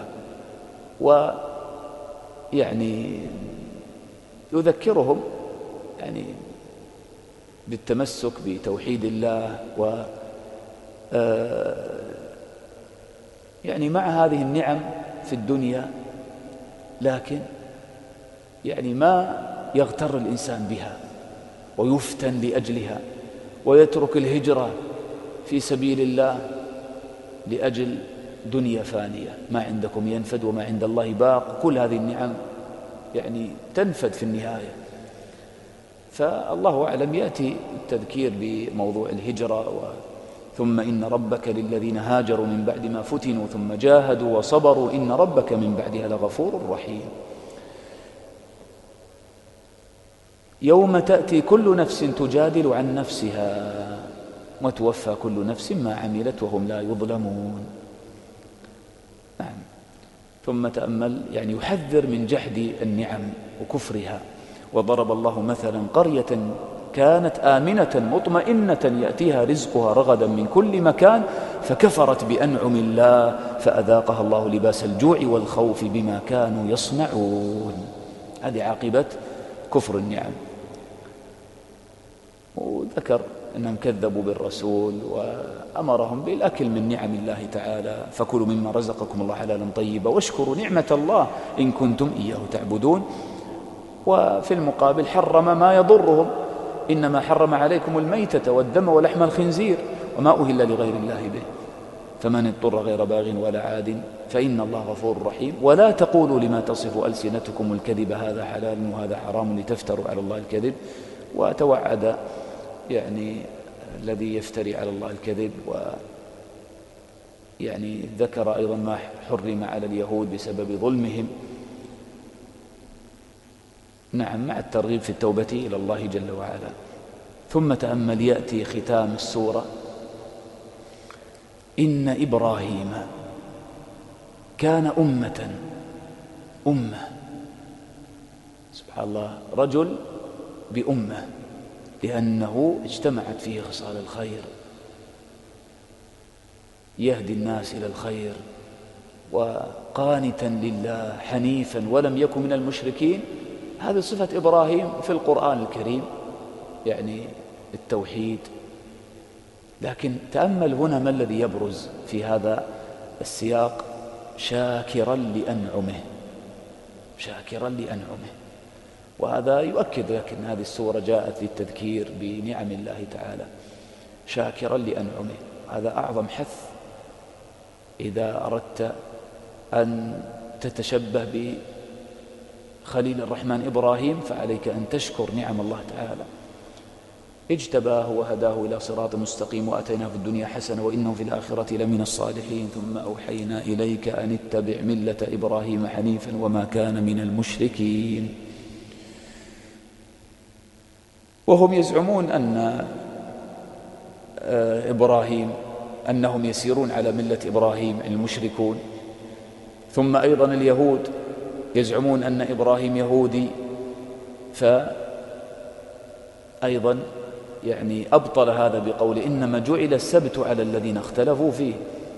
S2: ويعني يذكرهم يعني بالتمسك بتوحيد الله يعني مع هذه النعم في الدنيا، لكن يعني ما يغتر الإنسان بها ويفتن لأجلها ويترك الهجرة في سبيل الله لأجل دنيا فانية. ما عندكم ينفد وما عند الله باق. كل هذه النعم يعني تنفد في النهاية. فالله أعلم يأتي التذكير بموضوع الهجرة ثم إن ربك للذين هاجروا من بعد ما فتنوا ثم جاهدوا وصبروا إن ربك من بعدها لغفور رحيم. يوم تأتي كل نفس تجادل عن نفسها وتوفى كل نفس ما عملت وهم لا يظلمون. نعم. ثم تأمل يعني يحذر من جحد النعم وكفرها. وضرب الله مثلا قرية كانت آمنة مطمئنة يأتيها رزقها رغدا من كل مكان فكفرت بأنعم الله فأذاقها الله لباس الجوع والخوف بما كانوا يصنعون. هذه عاقبة كفر النعم. وذكر أنهم كذبوا بالرسول وأمرهم بالأكل من نعم الله تعالى: فكلوا مما رزقكم الله حلالا طيبا واشكروا نعمة الله إن كنتم إياه تعبدون. وفي المقابل حرم ما يضرهم: إنما حرم عليكم الميتة والدم ولحم الخنزير وما أهل لغير الله به فمن اضطر غير باغ ولا عاد فإن الله غفور رحيم. ولا تقولوا لما تصف ألسنتكم الكذب هذا حلال وهذا حرام لتفتروا على الله الكذب. وتوعد يعني الذي يفتري على الله الكذب. ويعني ذكر أيضا ما حرم على اليهود بسبب ظلمهم. نعم، مع الترغيب في التوبة إلى الله جل وعلا. ثم تأمل يأتي ختام السورة: إن إبراهيم كان أمة. سبحان الله، رجل بأمة، لأنه اجتمعت فيه خصال الخير، يهدي الناس إلى الخير وقانتا لله حنيفا ولم يكن من المشركين. هذه صفة إبراهيم في القرآن الكريم، يعني التوحيد. لكن تأمل هنا ما الذي يبرز في هذا السياق: شاكرا لأنعمه. وهذا يؤكد لك أن هذه السورة جاءت للتذكير بنعم الله تعالى شاكرا لأنعمه. هذا أعظم حث إذا أردت أن تتشبه بخليل الرحمن إبراهيم، فعليك أن تشكر نعم الله تعالى. اجتباه وهداه إلى صراط مستقيم وأتيناه في الدنيا حسنة وإنه في الآخرة لمن الصالحين ثم أوحينا إليك أن اتبع ملة إبراهيم حنيفا وما كان من المشركين. وهم يزعمون أن إبراهيم أنهم يسيرون على ملة إبراهيم المشركون، ثم أيضا اليهود يزعمون أن إبراهيم يهودي، فأيضا يعني أبطل هذا بقول إنما جعل السبت على الذين اختلفوا فيه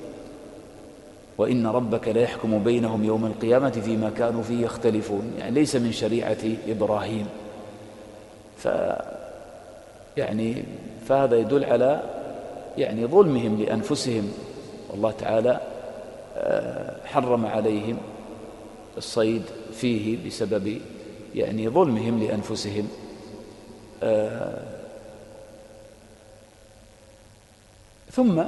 S2: وإن ربك لا يحكم بينهم يوم القيامة فيما كانوا فيه يختلفون، يعني ليس من شريعة إبراهيم. فهذا يدل على يعني ظلمهم لأنفسهم، والله تعالى حرم عليهم الصيد فيه بسبب يعني ظلمهم لأنفسهم. ثم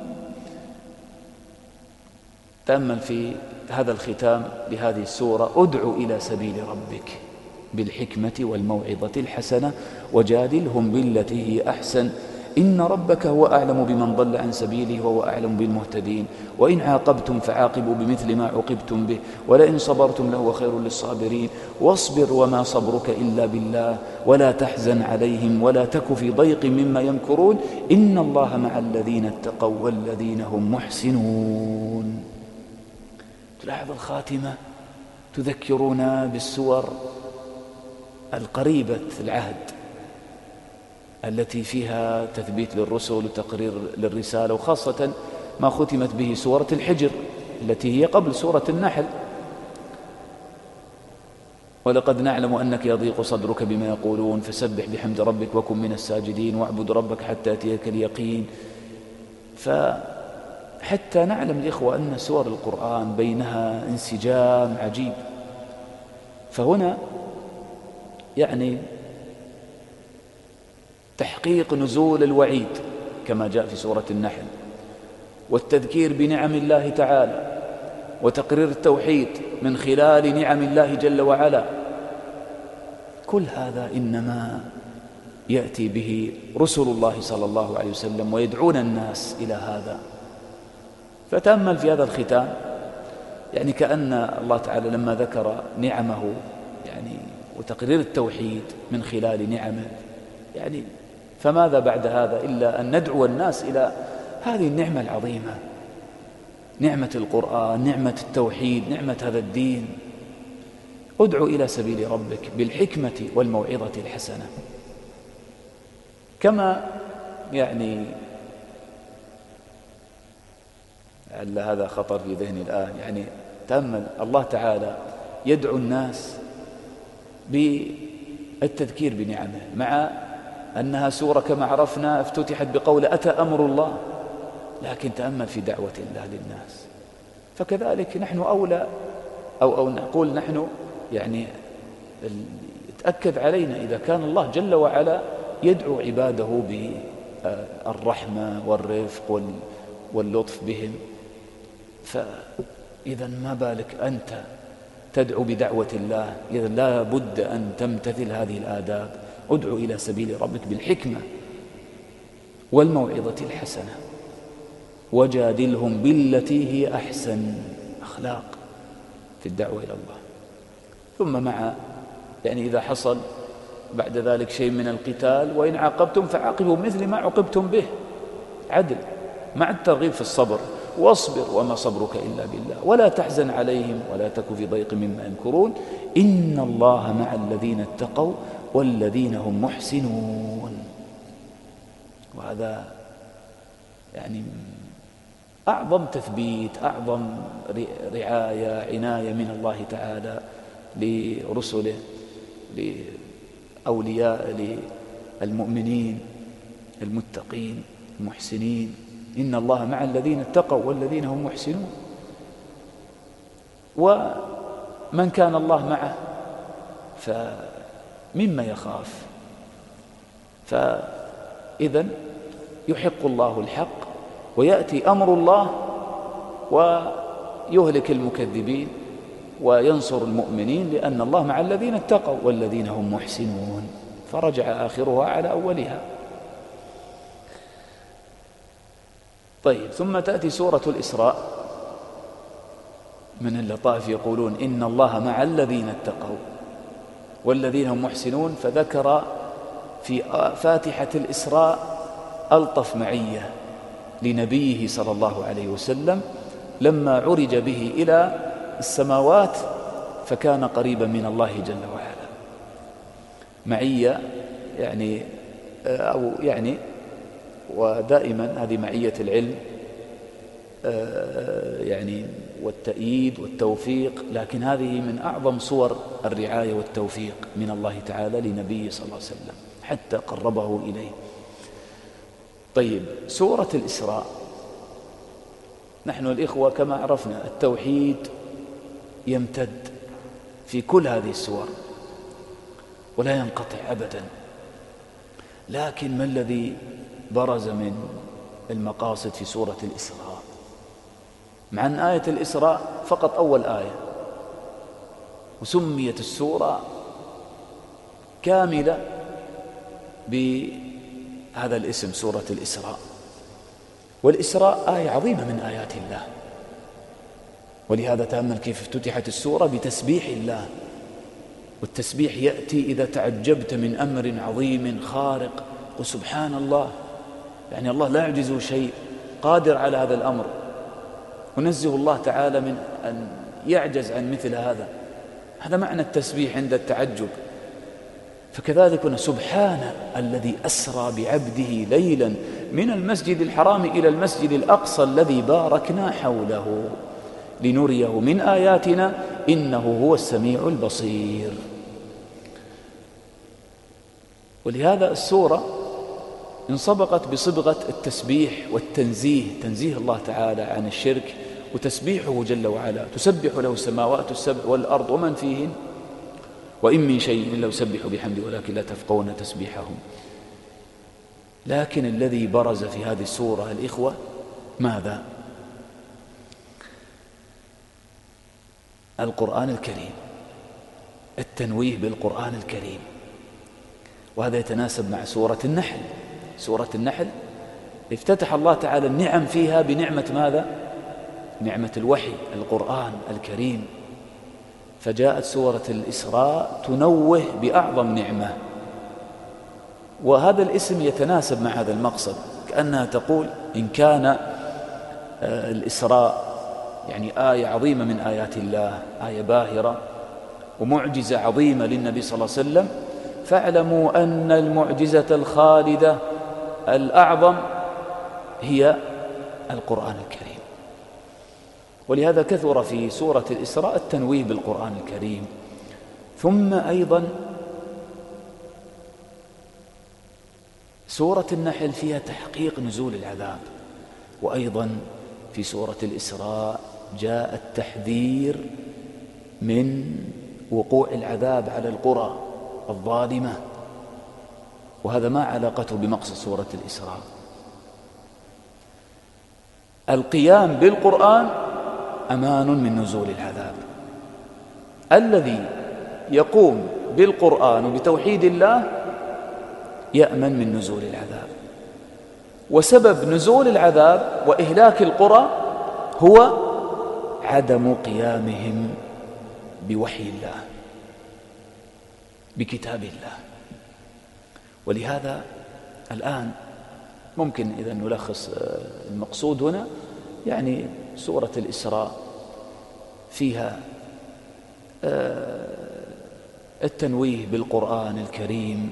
S2: تأمل في هذا الختام لهذه السورة: ادع إلى سبيل ربك بالحكمة والموعظة الحسنة وجادلهم بالتي هي أحسن إن ربك هو أعلم بمن ضل عن سبيله وهو أعلم بالمهتدين وإن عاقبتم فعاقبوا بمثل ما عوقبتم به ولئن صبرتم لهو خير للصابرين واصبر وما صبرك إلا بالله ولا تحزن عليهم ولا تك في ضيق مما يمكرون إن الله مع الذين اتقوا والذين هم محسنون. تلاحظ الخاتمة تذكرنا بالسور القريبة العهد التي فيها تثبيت للرسل وتقرير للرسالة، وخاصة ما ختمت به سورة الحجر التي هي قبل سورة النحل: ولقد نعلم أنك يضيق صدرك بما يقولون فسبح بحمد ربك وكن من الساجدين واعبد ربك حتى يأتيك اليقين. فحتى نعلم الإخوة أن سور القرآن بينها انسجام عجيب. فهنا يعني تحقيق نزول الوعيد كما جاء في سورة النحل، والتذكير بنعم الله تعالى، وتقرير التوحيد من خلال نعم الله جل وعلا. كل هذا إنما يأتي به رسل الله صلى الله عليه وسلم ويدعون الناس إلى هذا. فتأمل في هذا الختام، يعني كأن الله تعالى لما ذكر نعمه يعني وتقرير التوحيد من خلال نعمه، يعني فماذا بعد هذا إلا أن ندعو الناس إلى هذه النعمة العظيمة، نعمة القرآن، نعمة التوحيد، نعمة هذا الدين. ادعو إلى سبيل ربك بالحكمة والموعظة الحسنة. كما يعني لعل هذا خطر في ذهني الآن، يعني تأمل الله تعالى يدعو الناس بالتذكير بنعمه، مع أنها سورة كما عرفنا افتتحت بقول أتى أمر الله، لكن تأمل في دعوة الله للناس. فكذلك نحن أولى أو نقول نحن يعني يتأكد علينا إذا كان الله جل وعلا يدعو عباده بالرحمة والرفق واللطف بهم، فإذا ما بالك أنت تدعو بدعوة الله؟ إذا لا بد أن تمتثل هذه الآداب. ادعو إلى سبيل ربك بالحكمة والموعظة الحسنة وجادلهم بالتي هي أحسن. أخلاق في الدعوة إلى الله. ثم مع يعني إذا حصل بعد ذلك شيء من القتال وإن عاقبتم فعاقبوا مثل ما عوقبتم به، عدل مع الترغيب في الصبر. واصبر وما صبرك إلا بالله ولا تحزن عليهم ولا تك في ضيق مما يمكرون إن الله مع الذين اتقوا والذين هم محسنون. وهذا يعني أعظم تثبيت، أعظم رعاية، عناية من الله تعالى لرسله، لأولياء، للمؤمنين المتقين المحسنين. إن الله مع الذين اتقوا والذين هم محسنون. ومن كان الله معه فمن مما يخاف. فإذا يحق الله الحق ويأتي أمر الله ويهلك المكذبين وينصر المؤمنين، لأن الله مع الذين اتقوا والذين هم محسنون. فرجع آخرها على أولها. طيب، ثم تأتي سورة الإسراء. من اللطائف يقولون إن الله مع الذين اتقوا والذين هم محسنون، فذكر في فاتحة الإسراء ألطف معية لنبيه صلى الله عليه وسلم لما عرج به إلى السماوات فكان قريبا من الله جل وعلا. معية يعني ودائما هذه معية العلم يعني والتأييد والتوفيق، لكن هذه من أعظم صور الرعاية والتوفيق من الله تعالى لنبيه صلى الله عليه وسلم حتى قربه إليه. طيب، سورة الإسراء، نحن الإخوة كما عرفنا التوحيد يمتد في كل هذه السور ولا ينقطع أبدا، لكن ما الذي برز من المقاصد في سورة الإسراء؟ مع أن آية الإسراء فقط أول آية، وسميت السورة كاملة بهذا الاسم سورة الإسراء. والإسراء آية عظيمة من آيات الله، ولهذا تأمل كيف افتتحت السورة بتسبيح الله. والتسبيح يأتي إذا تعجبت من أمر عظيم خارق، وسبحان الله، يعني الله لا يعجزه شيء، قادر على هذا الأمر، ونزه الله تعالى من أن يعجز عن مثل هذا. هذا معنى التسبيح عند التعجب. فكذلك سبحان الذي أسرى بعبده ليلا من المسجد الحرام إلى المسجد الأقصى الذي باركنا حوله لنريه من آياتنا إنه هو السميع البصير. ولهذا السورة انصبغت بصبغة التسبيح والتنزيه، تنزيه الله تعالى عن الشرك وتسبيحه جل وعلا. تسبح له السماوات السبع والأرض ومن فيهن وإن من شيء إلا يسبح بحمده ولكن لا تفقهون تسبيحهم. لكن الذي برز في هذه السورة الإخوة ماذا؟ القرآن الكريم، التنويه بالقرآن الكريم. وهذا يتناسب مع سورة النحل. سورة النحل افتتح الله تعالى النعم فيها بنعمة ماذا؟ نعمة الوحي، القرآن الكريم. فجاءت سورة الإسراء تنوه بأعظم نعمة، وهذا الاسم يتناسب مع هذا المقصد، كأنها تقول إن كان الإسراء يعني آية عظيمة من آيات الله، آية باهرة ومعجزة عظيمة للنبي صلى الله عليه وسلم، فاعلموا أن المعجزة الخالدة الأعظم هي القرآن الكريم. ولهذا كثر في سورة الإسراء التنويه بالقرآن الكريم. ثم أيضا سورة النحل فيها تحقيق نزول العذاب، وأيضا في سورة الإسراء جاء التحذير من وقوع العذاب على القرى الظالمة، وهذا ما علاقته بمقصد سورة الإسراء. القيام بالقرآن أمان من نزول العذاب. الذي يقوم بالقرآن وبتوحيد الله يأمن من نزول العذاب. وسبب نزول العذاب وإهلاك القرى هو عدم قيامهم بوحي الله، بكتاب الله. ولهذا الآن ممكن إذا نلخص المقصود هنا، يعني سورة الإسراء فيها التنويه بالقرآن الكريم،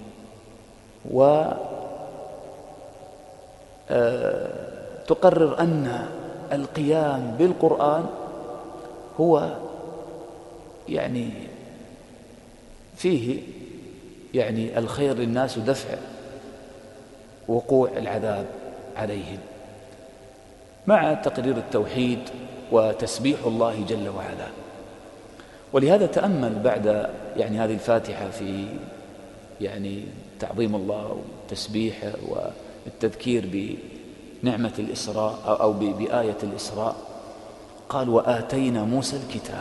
S2: وتقرر أن القيام بالقرآن هو يعني فيه يعني الخير للناس ودفع وقوع العذاب عليهم، مع تقرير التوحيد وتسبيح الله جل وعلا. ولهذا تأمل بعد يعني هذه الفاتحة في يعني تعظيم الله وتسبيحه والتذكير بنعمة الإسراء أو بآية الإسراء، قال وآتينا موسى الكتاب.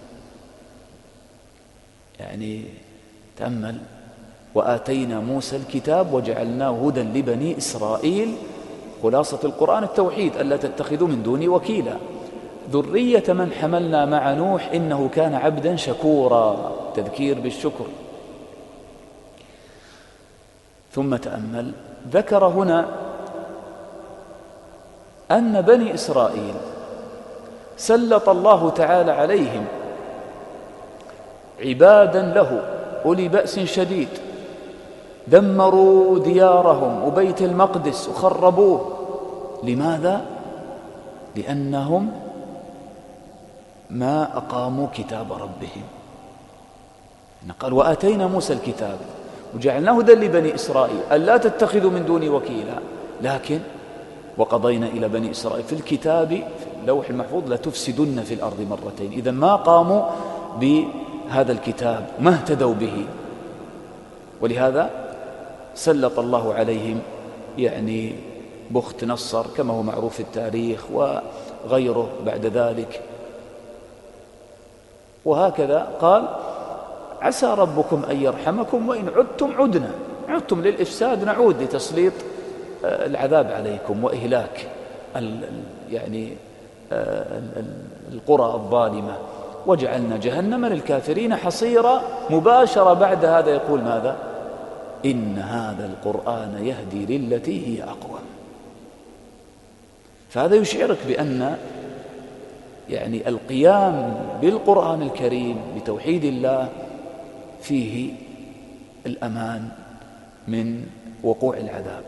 S2: يعني تأمل، وآتينا موسى الكتاب وجعلناه هدى لبني إسرائيل. خلاصة القرآن التوحيد، ألا تتخذوا من دوني وكيلا، ذرية من حملنا مع نوح إنه كان عبدا شكورا، تذكير بالشكر. ثم تأمل، ذكر هنا أن بني إسرائيل سلط الله تعالى عليهم عبادا له أولي بأس شديد، دمروا ديارهم وبيت المقدس وخربوه. لماذا؟ لأنهم ما أقاموا كتاب ربهم. قال وآتينا موسى الكتاب وجعلناه هدى لبني إسرائيل ألا تتخذوا من دوني وكيلا، لكن وقضينا إلى بني إسرائيل في الكتاب في اللوح المحفوظ لتفسدن في الأرض مرتين. إذن ما قاموا بهذا الكتاب، ما اهتدوا به، ولهذا سلط الله عليهم يعني بخت نصر كما هو معروف في التاريخ وغيره بعد ذلك. وهكذا قال عسى ربكم أن يرحمكم وإن عدتم عدنا، عدتم للإفساد نعود لتسليط العذاب عليكم وإهلاك يعني القرى الظالمة، وجعلنا جهنم للكافرين حصيرا. مباشرة بعد هذا يقول ماذا؟ إن هذا القرآن يهدي للتي هي أقوم. فهذا يشعرك بأن يعني القيام بالقرآن الكريم بتوحيد الله فيه الأمان من وقوع العذاب.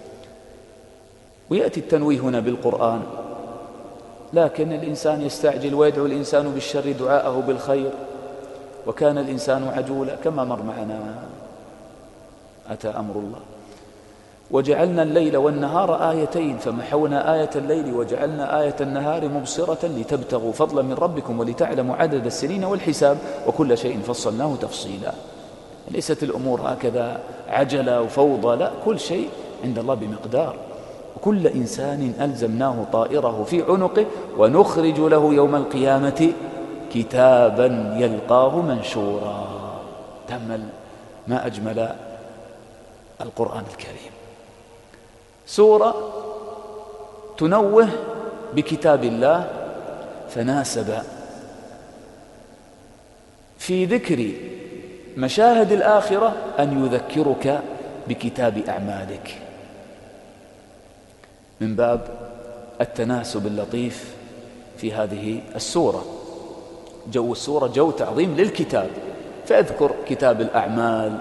S2: ويأتي التنويه هنا بالقرآن، لكن الإنسان يستعجل ويدعو الإنسان بالشر دعاءه بالخير، وكان الإنسان عجولا كما مر معنا. أتى أمر الله وجعلنا الليل والنهار آيتين فمحونا آية الليل وجعلنا آية النهار مبصرة لتبتغوا فضلا من ربكم ولتعلموا عدد السنين والحساب وكل شيء فصلناه تفصيلا. ليست الأمور هكذا عجلة وفوضى، لا، كل شيء عند الله بمقدار. وكل إنسان ألزمناه طائره في عنقه ونخرج له يوم القيامة كتابا يلقاه منشورا. تأمل ما أجمل القرآن الكريم، سورة تنوه بكتاب الله، فناسب في ذكر مشاهد الآخرة أن يذكرك بكتاب أعمالك، من باب التناسب اللطيف في هذه السورة. جو السورة جو تعظيم للكتاب، فيذكر كتاب الأعمال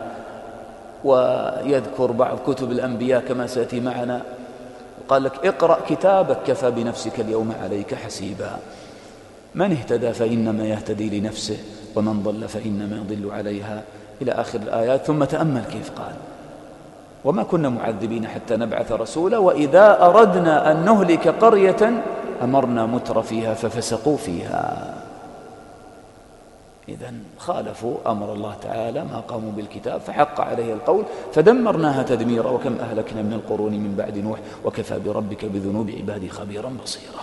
S2: ويذكر بعض كتب الأنبياء كما سيأتي معنا. وقال لك اقرأ كتابك كفى بنفسك اليوم عليك حسيبا، من اهتدى فإنما يهتدي لنفسه ومن ضل فإنما يضل عليها، إلى آخر الآيات. ثم تأمل كيف قال وما كنا معذبين حتى نبعث رسولا وإذا أردنا أن نهلك قرية أمرنا متر فيها ففسقوا فيها. إذن خالفوا أمر الله تعالى، ما قاموا بالكتاب فحق عليه القول فدمرناها تدميرا. وكم أهلكنا من القرون من بعد نوح وكفى بربك بذنوب عبادي خبيرا بصيرا.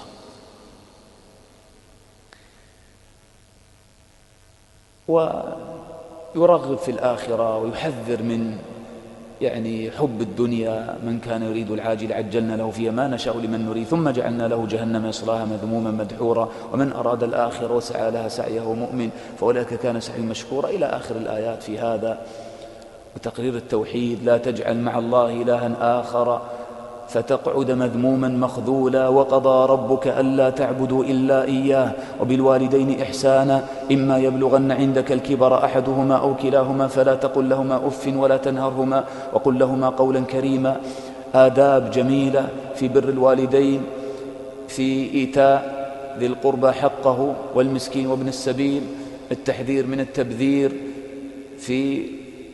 S2: ويرغب في الآخرة ويحذر من يعني حب الدنيا. من كان يريد العاجل عجلنا له فيها ما نشاء لمن نريد ثم جعلنا له جهنم يصلاها مذموما مدحورا ومن أراد الآخرة وسعى لها سعيه مؤمن فأولئك كان سعيهم مشكورا، إلى آخر الآيات في هذا. وتقرير التوحيد، لا تجعل مع الله إلها آخر فتقعد مذموما مخذولا. وقضى ربك ألا تعبدوا إلا إياه وبالوالدين إحسانا إما يبلغن عندك الكبر أحدهما أو كلاهما فلا تقل لهما أف ولا تنهرهما وقل لهما قولا كريما. آداب جميلة في بر الوالدين، في إيتاء ذي القربى حقه والمسكين وابن السبيل، التحذير من التبذير، في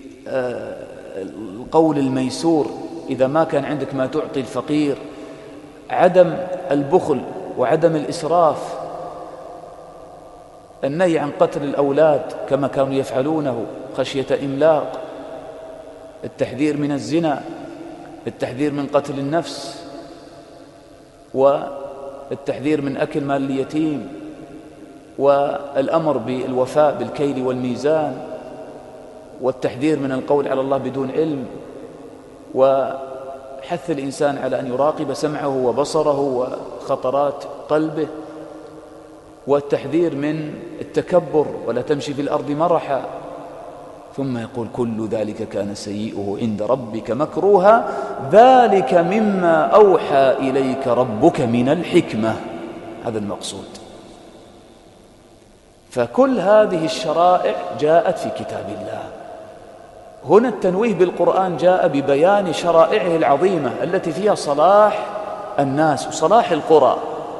S2: القول الميسور إذا ما كان عندك ما تعطي الفقير، عدم البخل وعدم الإسراف، النهي عن قتل الأولاد كما كانوا يفعلونه خشية إملاق، التحذير من الزنا، التحذير من قتل النفس، والتحذير من أكل مال اليتيم، والأمر بالوفاء بالكيل والميزان، والتحذير من القول على الله بدون علم، وحث الإنسان على أن يراقب سمعه وبصره وخطرات قلبه، والتحذير من التكبر ولا تمشي في الأرض مرحا. ثم يقول كل ذلك كان سيئه عند ربك مكروها ذلك مما أوحى إليك ربك من الحكمة. هذا المقصود. فكل هذه الشرائع جاءت في كتاب الله. هنا التنويه بالقرآن جاء ببيان شرائعه العظيمة التي فيها صلاح الناس وصلاح القرى.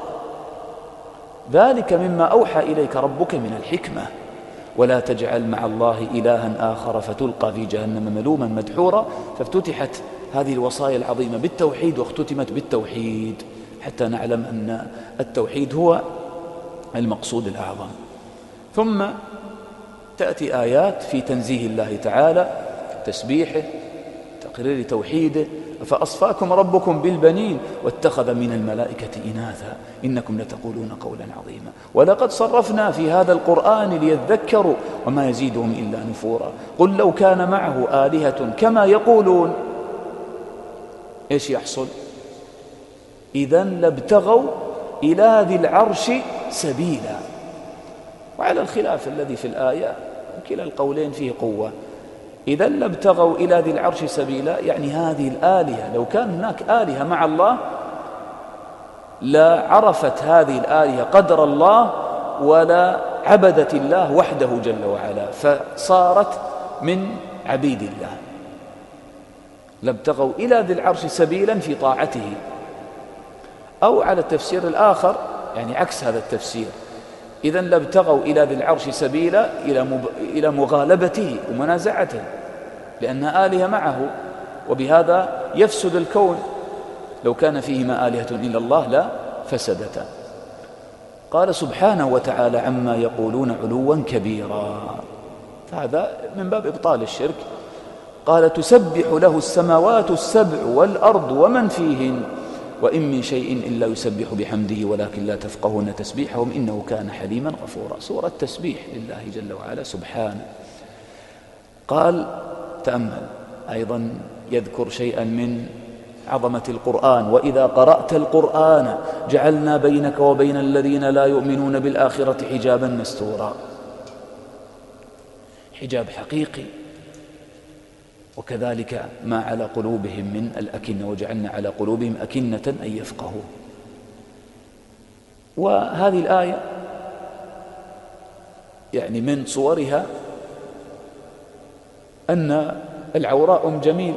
S2: ذلك مما أوحى إليك ربك من الحكمة ولا تجعل مع الله إلها آخر فتلقى في جهنم ملوما مدحورا. فافتتحت هذه الوصايا العظيمة بالتوحيد واختتمت بالتوحيد حتى نعلم أن التوحيد هو المقصود الأعظم. ثم تأتي آيات في تنزيه الله تعالى، تسبيحه، تقرير توحيده. فأصفاكم ربكم بالبنين واتخذ من الملائكة إناثا إنكم لتقولون قولا عظيما ولقد صرفنا في هذا القرآن ليذكروا وما يزيدهم إلا نفورا. قل لو كان معه آلهة كما يقولون إيش يحصل؟ إذن لابتغوا إلى ذي العرش سبيلا. وعلى الخلاف الذي في الآية كلا القولين فيه قوة. إذا لابتغوا إلى ذي العرش سبيلا يعني هذه الآلهة لو كان هناك آلهة مع الله لا عرفت هذه الآلهة قدر الله ولا عبدت الله وحده جل وعلا فصارت من عبيد الله. لابتغوا إلى ذي العرش سبيلا في طاعته. أو على التفسير الآخر يعني عكس هذا التفسير، إذن لابتغوا إلى ذي العرش سبيلا إلى مغالبته ومنازعته لأن آلهة معه وبهذا يفسد الكون. لو كان فيهما آلهة إلا الله لا فسدتا. قال سبحانه وتعالى عما يقولون علوا كبيرا. فهذا من باب إبطال الشرك. قال تسبح له السماوات السبع والأرض ومن فيهن وإن من شيء إلا يسبح بحمده ولكن لا تفقهون تسبيحهم إنه كان حليما غفورا. سورة تسبيح لله جل وعلا سبحانه. قال تأمل أيضا يذكر شيئا من عظمة القرآن وإذا قرأت القرآن جعلنا بينك وبين الذين لا يؤمنون بالآخرة حجابا مستورا. حجاب حقيقي. وكذلك ما على قلوبهم من الأكنة وجعلنا على قلوبهم أكنة أن يفقهوا. وهذه الآية يعني من صورها أن العوراء أم جميل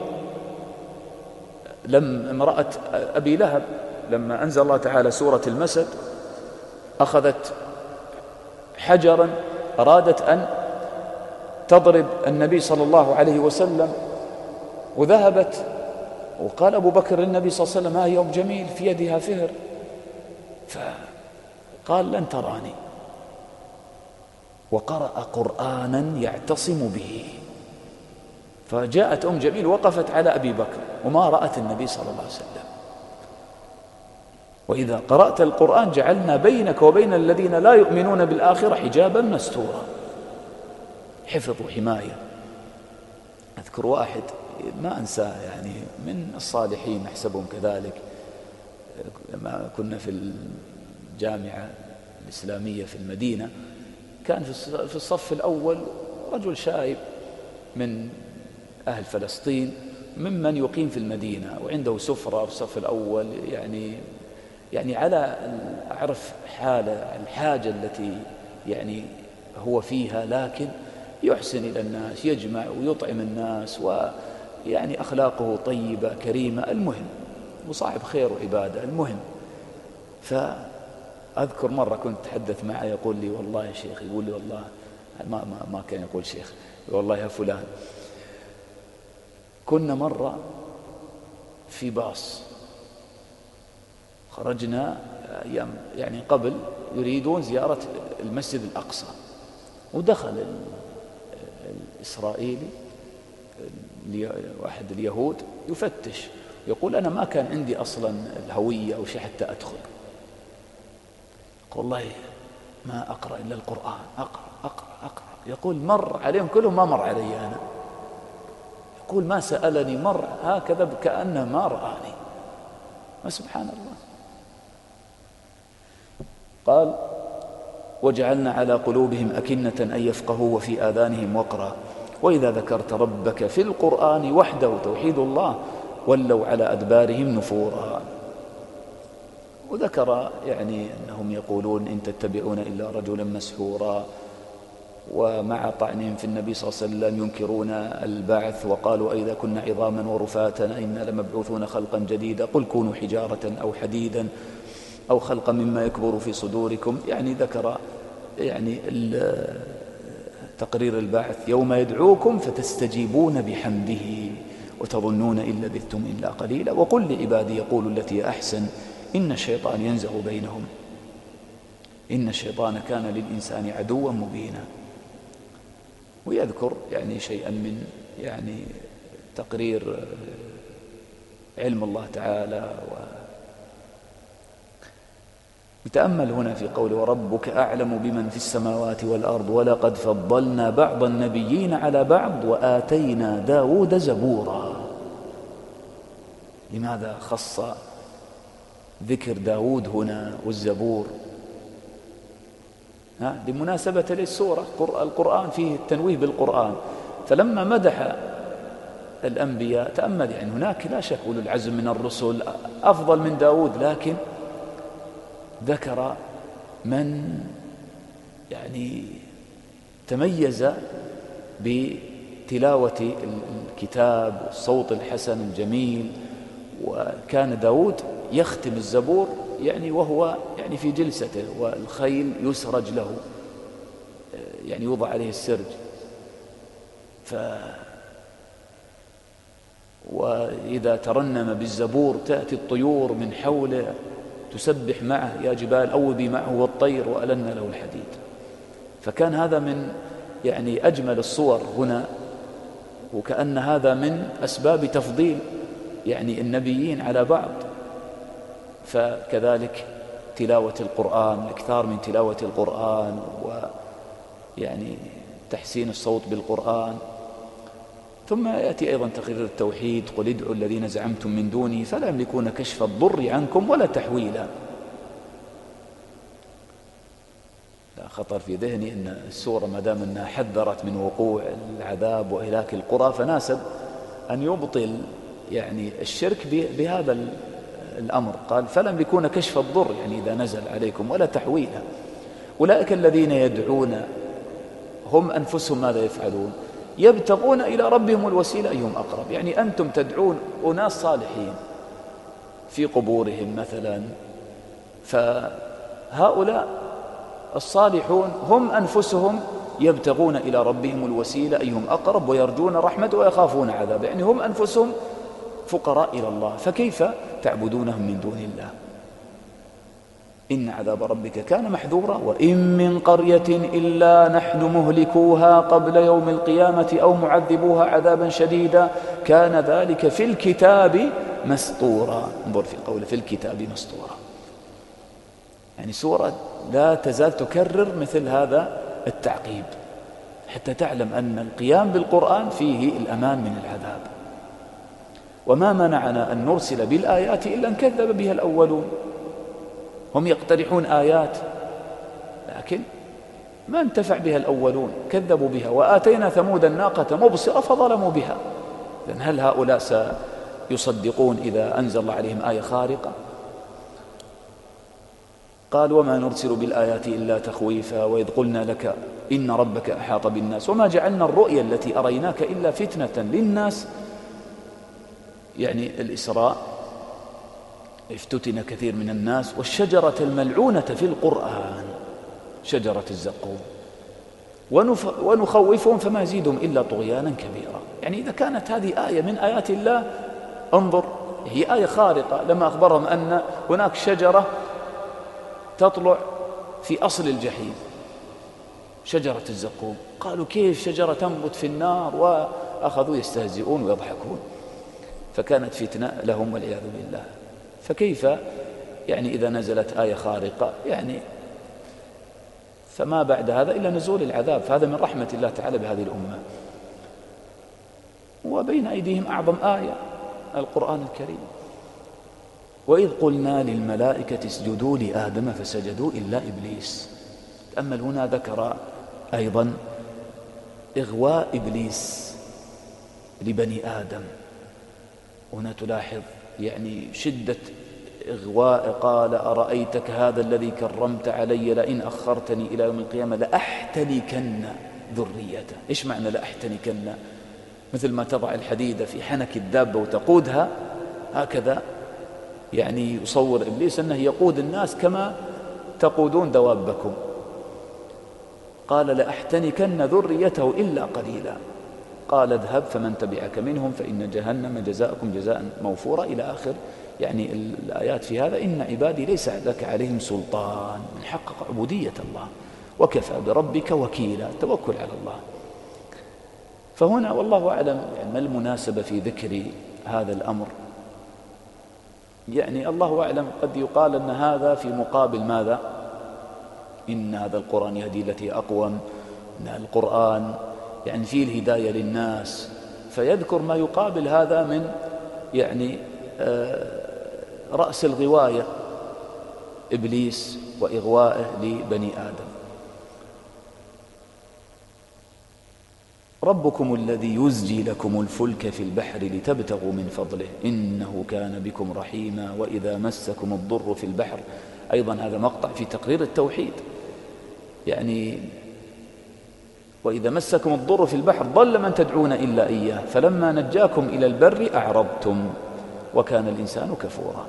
S2: امرأة أبي لهب لما أنزل الله تعالى سورة المسد أخذت حجرا أرادت أن تضرب النبي صلى الله عليه وسلم وذهبت وقال أبو بكر للنبي صلى الله عليه وسلم ها هي أم جميل في يدها فهر فقال لن تراني وقرأ قرآنا يعتصم به. فجاءت أم جميل وقفت على أبي بكر وما رأت النبي صلى الله عليه وسلم. وإذا قرأت القرآن جعلنا بينك وبين الذين لا يؤمنون بالآخرة حجابا مستورا. حفظ وحماية. أذكر واحد ما أنساه يعني من الصالحين أحسبهم كذلك لما كنا في الجامعة الإسلامية في المدينة كان في الصف الأول رجل شايب من أهل فلسطين ممن يقيم في المدينة وعنده سفرة في الصف الأول يعني على أعرف حالة الحاجة التي يعني هو فيها لكن يحسن إلى الناس يجمع ويطعم الناس ويعني أخلاقه طيبة كريمة المهم وصاحب خير وعبادة المهم. فأذكر مرة كنت أتحدث معه يقول لي والله يا شيخ يقول لي والله ما كان يقول شيخ والله يا فلان كنا مرة في باص خرجنا أيام يعني قبل يريدون زيارة المسجد الأقصى، ودخل الإسرائيلي واحد اليهود يفتش، يقول أنا ما كان عندي أصلا الهوية أو شيء حتى أدخل. يقول والله ما أقرأ إلا القرآن، أقرأ. يقول مر عليهم كلهم ما مر علي أنا. يقول ما سألني، مر هكذا كأنه ما رآني. سبحان الله. قال وجعلنا على قلوبهم أكنة أن يفقهوا وفي آذانهم وقرا وإذا ذكرت ربك في القرآن وحده توحيد الله ولوا على أدبارهم نفورا. وذكر يعني أنهم يقولون إن تتبعون إلا رجلا مسحورا، ومع طعنهم في النبي صلى الله عليه وسلم ينكرون البعث وقالوا أئذا كنا عظاما ورفاتا إنا لمبعوثون خلقا جديدا قل كونوا حجارة أو حديدا أو خلقا مما يكبر في صدوركم. يعني ذكر يعني تقرير البعث يوم يدعوكم فتستجيبون بحمده وتظنون إن لبثتم إلا قليلا وقل لعبادي يقولوا التي أحسن إن الشيطان ينزغ بينهم إن الشيطان كان للإنسان عدوا مبينا. ويذكر يعني شيئا من يعني تقرير علم الله تعالى. نتأمل هنا في قوله وربك أعلم بمن في السماوات والأرض ولقد فضلنا بعض النبيين على بعض وآتينا داود زبورا. لماذا خص ذكر داود هنا والزبور؟ لمناسبة للسورة، القرآن فيه التنويه بالقرآن. فلما مدح الأنبياء تأمل يعني هناك لا شك أولو العزم من الرسل أفضل من داود، لكن ذكر من يعني تميز بتلاوة الكتاب والصوت الحسن الجميل. وكان داود يختم الزبور يعني وهو يعني في جلسته والخيل يسرج له يعني يوضع عليه السرج. وإذا ترنم بالزبور تأتي الطيور من حوله تسبح معه يا جبال أوبي معه والطير وألن له الحديد. فكان هذا من يعني أجمل الصور هنا، وكأن هذا من أسباب تفضيل يعني النبيين على بعض. فكذلك تلاوة القرآن، الإكثار من تلاوة القرآن ويعني تحسين الصوت بالقرآن. ثم يأتي أيضا تقرير التوحيد قل ادعوا الذين زعمتم من دوني فلا يملكون كشف الضر عنكم ولا تحويلا. لا خطر في ذهني أن السورة ما دام أنها حذرت من وقوع العذاب وإهلاك القرى فناسب أن يبطل يعني الشرك بهذا الأمر. قال فلا يملكون كشف الضر يعني إذا نزل عليكم ولا تحويلا. أولئك الذين يدعون هم أنفسهم ماذا يفعلون؟ يبتغون إلى ربهم الوسيلة أيهم أقرب. يعني أنتم تدعون أناس صالحين في قبورهم مثلا، فهؤلاء الصالحون هم أنفسهم يبتغون إلى ربهم الوسيلة أيهم أقرب ويرجون رحمته ويخافون عذابه. يعني هم أنفسهم فقراء إلى الله، فكيف تعبدونهم من دون الله؟ إن عذاب ربك كان محذورا وإن من قرية إلا نحن مهلكوها قبل يوم القيامة أو معذبوها عذابا شديدا كان ذلك في الكتاب مسطورا. انظر في قوله في الكتاب مسطورا، يعني سورة لا تزال تكرر مثل هذا التعقيب حتى تعلم أن القيام بالقرآن فيه الأمان من العذاب. وما منعنا أن نرسل بالآيات إلا أن كذب بها الأولون. هم يقترحون آيات لكن ما انتفع بها الأولون، كذبوا بها. وآتينا ثمود الناقة مبصرة فظلموا بها. إذن هل هؤلاء سيصدقون إذا أنزل الله عليهم آية خارقة؟ قال وما نرسل بالآيات إلا تخويفا وإذ قلنا لك إن ربك أحاط بالناس وما جعلنا الرؤيا التي أريناك إلا فتنة للناس. يعني الإسراء افتتن كثير من الناس. والشجرة الملعونة في القرآن شجرة الزقوم ونخوفهم فما يزيدهم إلا طغيانا كبيرا. يعني إذا كانت هذه آية من آيات الله انظر، هي آية خارقة لما أخبرهم أن هناك شجرة تطلع في أصل الجحيم، شجرة الزقوم. قالوا كيف شجرة تنبت في النار؟ وأخذوا يستهزئون ويضحكون، فكانت فتنة لهم والعياذ بالله. فكيف يعني إذا نزلت آية خارقة يعني فما بعد هذا إلا نزول العذاب، فهذا من رحمة الله تعالى بهذه الأمة. وبين أيديهم أعظم آية القرآن الكريم: وإذ قلنا للملائكة اسجدوا لآدم فسجدوا إلا إبليس. تأمل هنا ذكر أيضا إغواء إبليس لبني آدم. هنا تلاحظ يعني شدة إغواء. قال أرأيتك هذا الذي كرمت علي لئن أخرتني إلى يوم القيامة لأحتنكن ذريته. إيش معنى لأحتنكن؟ مثل ما تضع الحديدة في حنك الدابة وتقودها، هكذا يعني يصور إبليس أنه يقود الناس كما تقودون دوابكم. قال لأحتنكن ذريته إلا قليلا. قال اذهب فمن تبعك منهم فإن جهنم جزاءكم جزاء موفورا إلى آخر يعني الآيات في هذا. إن عبادي ليس لك عليهم سلطان، من حقق عبودية الله وكفى بربك وكيلا، توكل على الله. فهنا والله أعلم يعني ما المناسبة في ذكر هذا الأمر؟ يعني الله أعلم، قد يقال أن هذا في مقابل ماذا؟ إن هذا القرآن يهدي التي أقوم، إن القرآن يعني فيه الهداية للناس، فيذكر ما يقابل هذا من يعني رأس الغواية إبليس وإغوائه لبني آدم. ربكم الذي يزجي لكم الفلك في البحر لتبتغوا من فضله إنه كان بكم رحيما وإذا مسكم الضر في البحر. أيضا هذا مقطع في تقرير التوحيد، يعني وإذا مسكم الضر في البحر ضل من تدعون إلا إياه فلما نجاكم إلى البر أعرضتم وكان الإنسان كفورا.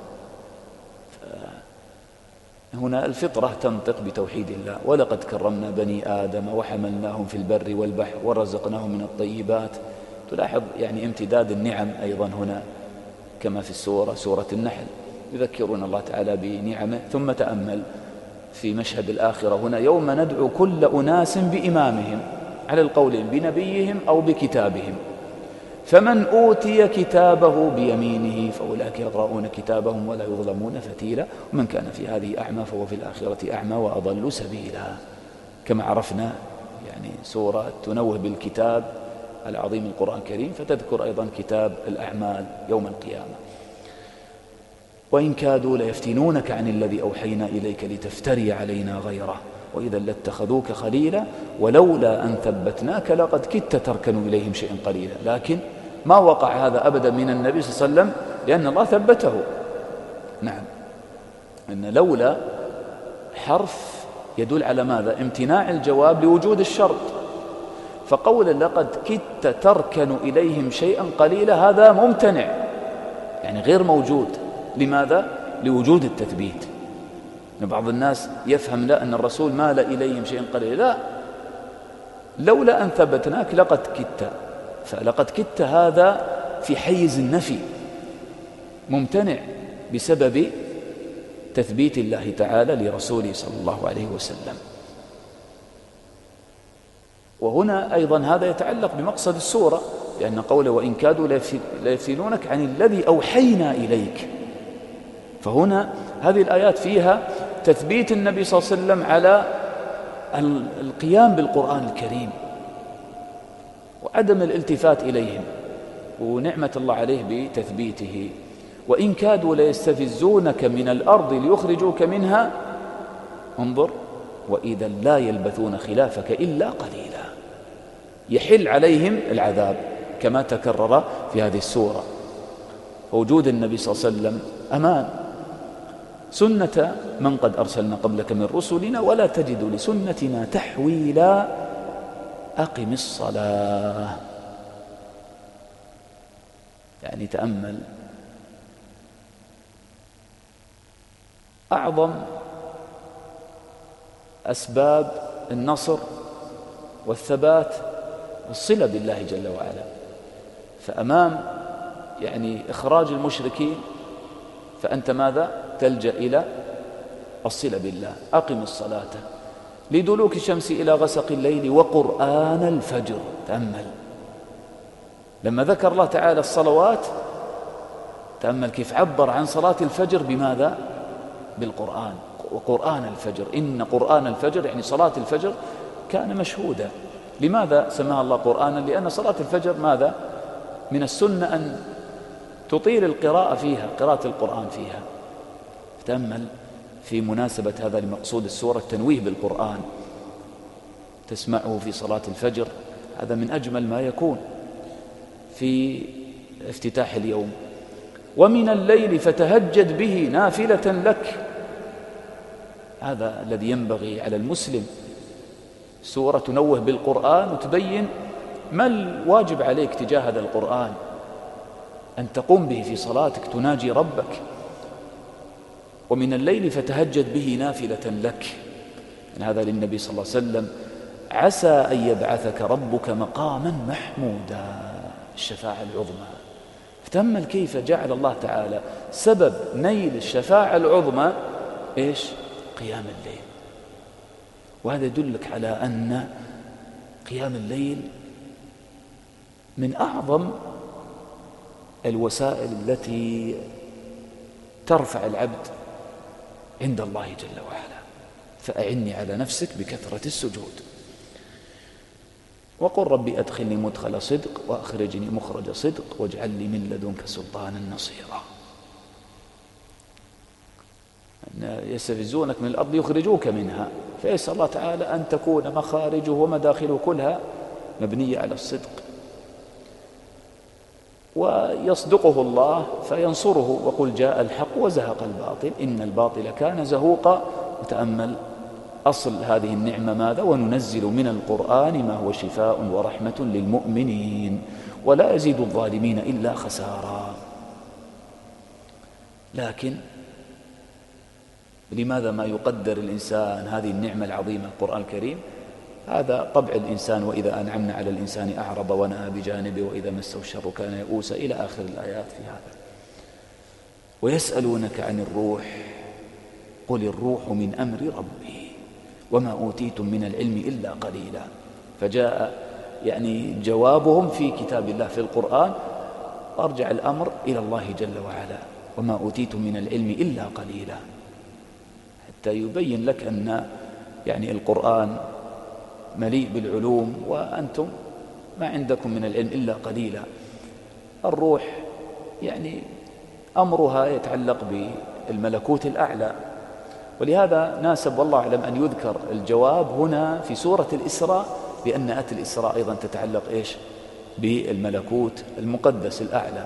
S2: هنا الفطرة تنطق بتوحيد الله. ولقد كرمنا بني آدم وحملناهم في البر والبحر ورزقناهم من الطيبات. تلاحظ يعني امتداد النعم أيضا هنا كما في سورة النحل، يذكرون الله تعالى بنعمه. ثم تأمل في مشهد الآخرة هنا: يوم ندعو كل أناس بإمامهم، على القول بنبيهم أو بكتابهم، فمن أوتي كتابه بيمينه فأولئك يقرؤون كتابهم ولا يظلمون فتيلا ومن كان في هذه أعمى فهو في الآخرة أعمى وأضل سبيلا. كما عرفنا يعني سورة تنوه بالكتاب العظيم القرآن الكريم، فتذكر أيضا كتاب الأعمال يوم القيامة. وإن كادوا ليفتنونك عن الذي أوحينا إليك لتفتري علينا غيره وإذا لاتخذوك خليلا ولولا أن ثبتناك لقد كدت تركن إليهم شيئا قليلا. لكن ما وقع هذا أبدا من النبي صلى الله عليه وسلم لأن الله ثبته. نعم، أن لولا حرف يدل على ماذا؟ امتناع الجواب لوجود الشرط. فقول لقد كدت تركن إليهم شيئا قليلا هذا ممتنع، يعني غير موجود. لماذا؟ لوجود التثبيت. بعض الناس يفهم لا أن الرسول مال إليهم شيئا قليلا، لا، لولا أن ثبتناك لقد كدت. فلقد كدت هذا في حيز النفي ممتنع بسبب تثبيت الله تعالى لرسوله صلى الله عليه وسلم. وهنا أيضا هذا يتعلق بمقصد السورة، لأن قوله وإن كادوا ليفتنونك عن الذي أوحينا إليك. فهنا هذه الآيات فيها تثبيت النبي صلى الله عليه وسلم على القيام بالقرآن الكريم وعدم الالتفات إليهم، ونعمة الله عليه بتثبيته. وإن كادوا ليستفزونك من الأرض ليخرجوك منها، انظر، وإذا لا يلبثون خلافك إلا قليلا. يحل عليهم العذاب كما تكرر في هذه السورة. وجود النبي صلى الله عليه وسلم أمان، سنة من قد أرسلنا قبلك من رسلنا ولا تجد لسنتنا تحويلا أقم الصلاة. يعني تأمل أعظم أسباب النصر والثبات والصلة بالله جل وعلا. فأمام يعني إخراج المشركين فأنت ماذا؟ تلجأ إلى الصلة بالله. أقم الصلاة لدلوك الشمس إلى غسق الليل وقرآن الفجر. تأمل لما ذكر الله تعالى الصلوات، تأمل كيف عبر عن صلاة الفجر بماذا؟ بالقرآن. وقرآن الفجر، إن قرآن الفجر يعني صلاة الفجر كان مشهودا. لماذا سماها الله قرآنا؟ لأن صلاة الفجر ماذا؟ من السنة أن تطيل القراءة فيها، قراءة القرآن فيها. تأمل في مناسبة هذا لمقصود السورة التنويه بالقرآن، تسمعه في صلاة الفجر، هذا من أجمل ما يكون في افتتاح اليوم. ومن الليل فتهجد به نافلة لك، هذا الذي ينبغي على المسلم. سورة تنوه بالقرآن وتبين ما الواجب عليك تجاه هذا القرآن، أن تقوم به في صلاتك، تناجي ربك. ومن الليل فتهجد به نافلة لك، هذا للنبي صلى الله عليه وسلم، عسى أن يبعثك ربك مقاما محمودا، الشفاعة العظمى. فتأمل كيف جعل الله تعالى سبب نيل الشفاعة العظمى إيش؟ قيام الليل. وهذا يدلك على أن قيام الليل من أعظم الوسائل التي ترفع العبد عند الله جل وعلا. فأعني على نفسك بكثرة السجود، وقل ربي أدخلني مدخل صدق وأخرجني مخرج صدق واجعل لي من لدنك سلطانا نصيرا. يستفزونك من الأرض يخرجوك منها، فيسأل الله تعالى أن تكون مخارجه ومداخله كلها مبنية على الصدق، ويصدقه الله فينصره. وقل جاء الحق وزهق الباطل إن الباطل كان زهوقا. وتأمل أصل هذه النعمة ماذا؟ وننزل من القرآن ما هو شفاء ورحمة للمؤمنين ولا يزيد الظالمين إلا خسارا. لكن لماذا ما يقدر الإنسان هذه النعمة العظيمة القرآن الكريم؟ هذا طبع الإنسان، وإذا أنعمنا على الإنسان أعرض ونأى بجانبه وإذا مسه الشر كان يئوسا، إلى آخر الآيات في هذا. ويسألونك عن الروح قل الروح من أمر ربي وما أوتيتم من العلم إلا قليلا. فجاء يعني جوابهم في كتاب الله في القرآن، وأرجع الأمر إلى الله جل وعلا، وما أوتيتم من العلم إلا قليلا، حتى يبين لك أن يعني القرآن مليء بالعلوم وأنتم ما عندكم من العلم إلا قليلا. الروح يعني أمرها يتعلق بالملكوت الأعلى، ولهذا ناسب والله أعلم أن يذكر الجواب هنا في سورة الإسراء، لأن آية الإسراء أيضا تتعلق إيش؟ بالملكوت المقدس الأعلى.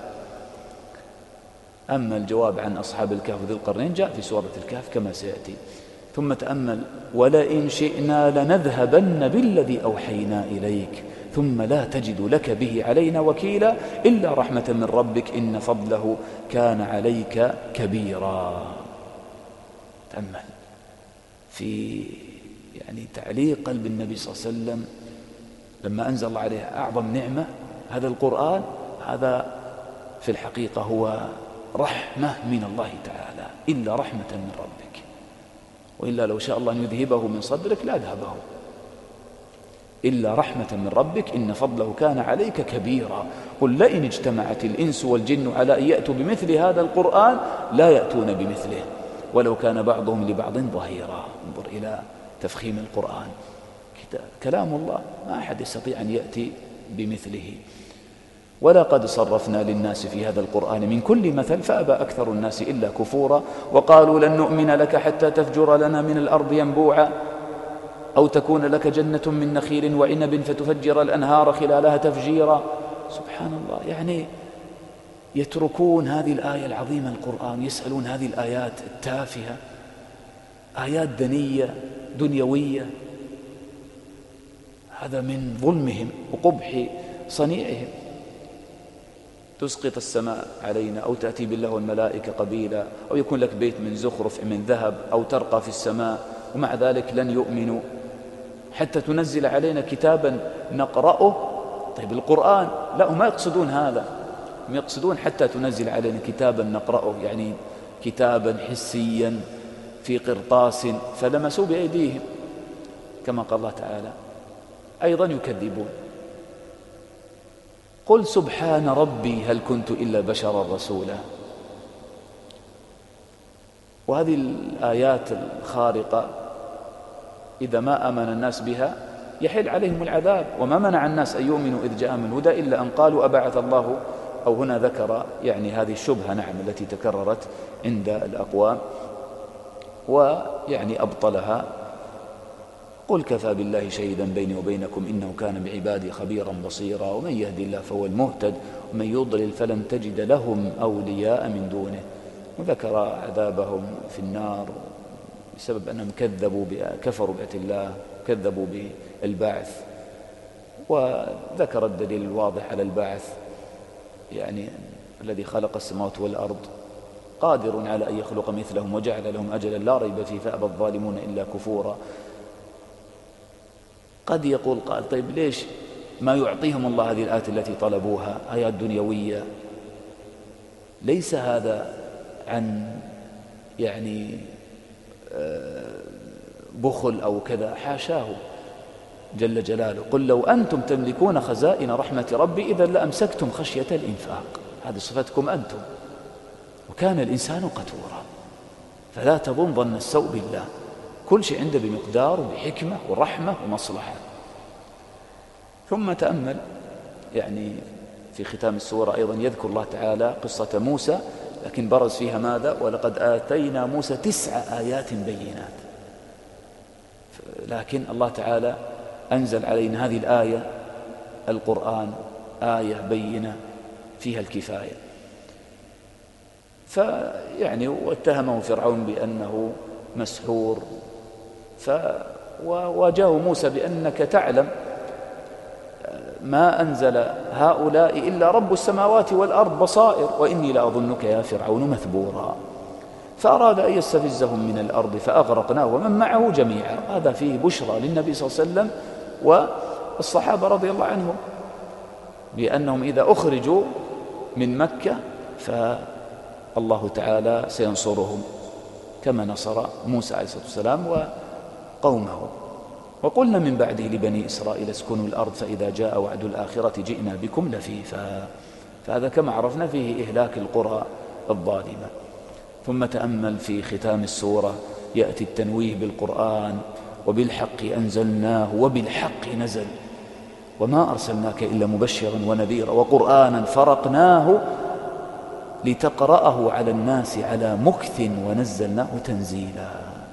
S2: أما الجواب عن أصحاب الكهف ذي القرنين جاء في سورة الكهف كما سيأتي. ثم تأمل ولئن شئنا لنذهبن بالذي أوحينا إليك ثم لا تجد لك به علينا وكيلا إلا رحمة من ربك إن فضله كان عليك كبيرا. تأمل في يعني تعليق قلب النبي صلى الله عليه وسلم لما أنزل الله عليه أعظم نعمة هذا القرآن، هذا في الحقيقة هو رحمة من الله تعالى، إلا رحمة من ربك، وإلا لو شاء الله أن يذهبه من صدرك لا ذهبه، إلا رحمة من ربك إن فضله كان عليك كبيرا. قل لئن اجتمعت الإنس والجن على أن يأتوا بمثل هذا القرآن لا يأتون بمثله ولو كان بعضهم لبعض ظهيرا. انظر إلى تفخيم القرآن، كلام الله ما أحد يستطيع أن يأتي بمثله. ولقد صرفنا للناس في هذا القرآن من كل مثل فأبى أكثر الناس إلا كفورا وقالوا لن نؤمن لك حتى تفجر لنا من الأرض ينبوعا أو تكون لك جنة من نخيل وعنب فتفجر الأنهار خلالها تفجيرا. سبحان الله، يعني يتركون هذه الآية العظيمة القرآن، يسألون هذه الآيات التافهة، آيات دنية دنيوية. هذا من ظلمهم وقبح صنيعهم. تسقط السماء علينا أو تأتي بالله والملائكة قبيلا أو يكون لك بيت من زخرف من ذهب أو ترقى في السماء، ومع ذلك لن يؤمنوا حتى تنزل علينا كتابا نقرأه. طيب القرآن لا، هم ما يقصدون هذا، هم يقصدون حتى تنزل علينا كتابا نقرأه، يعني كتابا حسيا في قرطاس فلمسوا بأيديهم، كما قال الله تعالى أيضا يكذبون. قل سبحان ربي هل كنت إلا بشرا رسولا. وهذه الآيات الخارقة إذا ما آمن الناس بها يحل عليهم العذاب. وما منع الناس أن يؤمنوا إذ جاءهم الهدى إلا أن قالوا أبعث الله، أو هنا ذكر يعني هذه الشبهة نعم التي تكررت عند الأقوام ويعني أبطلها. قل كفى بالله شهيدا بيني وبينكم إنه كان بعبادي خبيرا بصيرا ومن يهدي الله فهو المهتد ومن يضلل فلن تجد لهم أولياء من دونه. وذكر عذابهم في النار بسبب أنهم كفروا بآيات الله، كذبوا بالبعث. وذكر الدليل الواضح على البعث، يعني الذي خلق السماوات والأرض قادر على أن يخلق مثلهم وجعل لهم أجلا لا ريب فيه فأبى الظالمون إلا كفورا. قد يقول قال طيب ليش ما يعطيهم الله هذه الآيات التي طلبوها، آيات دنيوية؟ ليس هذا عن يعني بخل أو كذا، حاشاه جل جلاله. قل لو أنتم تملكون خزائن رحمة ربي إذا لأمسكتم خشية الإنفاق. هذه صفتكم أنتم، وكان الإنسان قتورا. فلا تظن ظن السوء بالله، كل شيء عنده بمقدار وبحكمة ورحمة ومصلحة. ثم تأمل يعني في ختام السورة أيضا يذكر الله تعالى قصة موسى، لكن برز فيها ماذا؟ ولقد آتينا موسى 9 آيات بينات. لكن الله تعالى أنزل علينا هذه الآية القرآن آية بينة فيها الكفاية. فيعني واتهمه فرعون بأنه مسحور، وواجهه موسى بأنك تعلم ما أنزل هؤلاء إلا رب السماوات والأرض بصائر وإني لأظنك يا فرعون مثبورا. فأراد أن يستفزهم من الأرض فأغرقناه ومن معه جميعا. هذا فيه بشرى للنبي صلى الله عليه وسلم والصحابة رضي الله عنهم بأنهم إذا أخرجوا من مكة فالله تعالى سينصرهم كما نصر موسى عليه الصلاة والسلام وقومه. وقلنا من بعده لبني إسرائيل اسكنوا الأرض فإذا جاء وعد الآخرة جئنا بكم لفيفا. فهذا كما عرفنا فيه إهلاك القرى الظالمة. ثم تأمل في ختام السورة يأتي التنويه بالقرآن وبالحق أنزلناه وبالحق نزل وما أرسلناك إلا مبشرا ونذيرا وقرآنا فرقناه لتقرأه على الناس على مكث ونزلناه تنزيلا.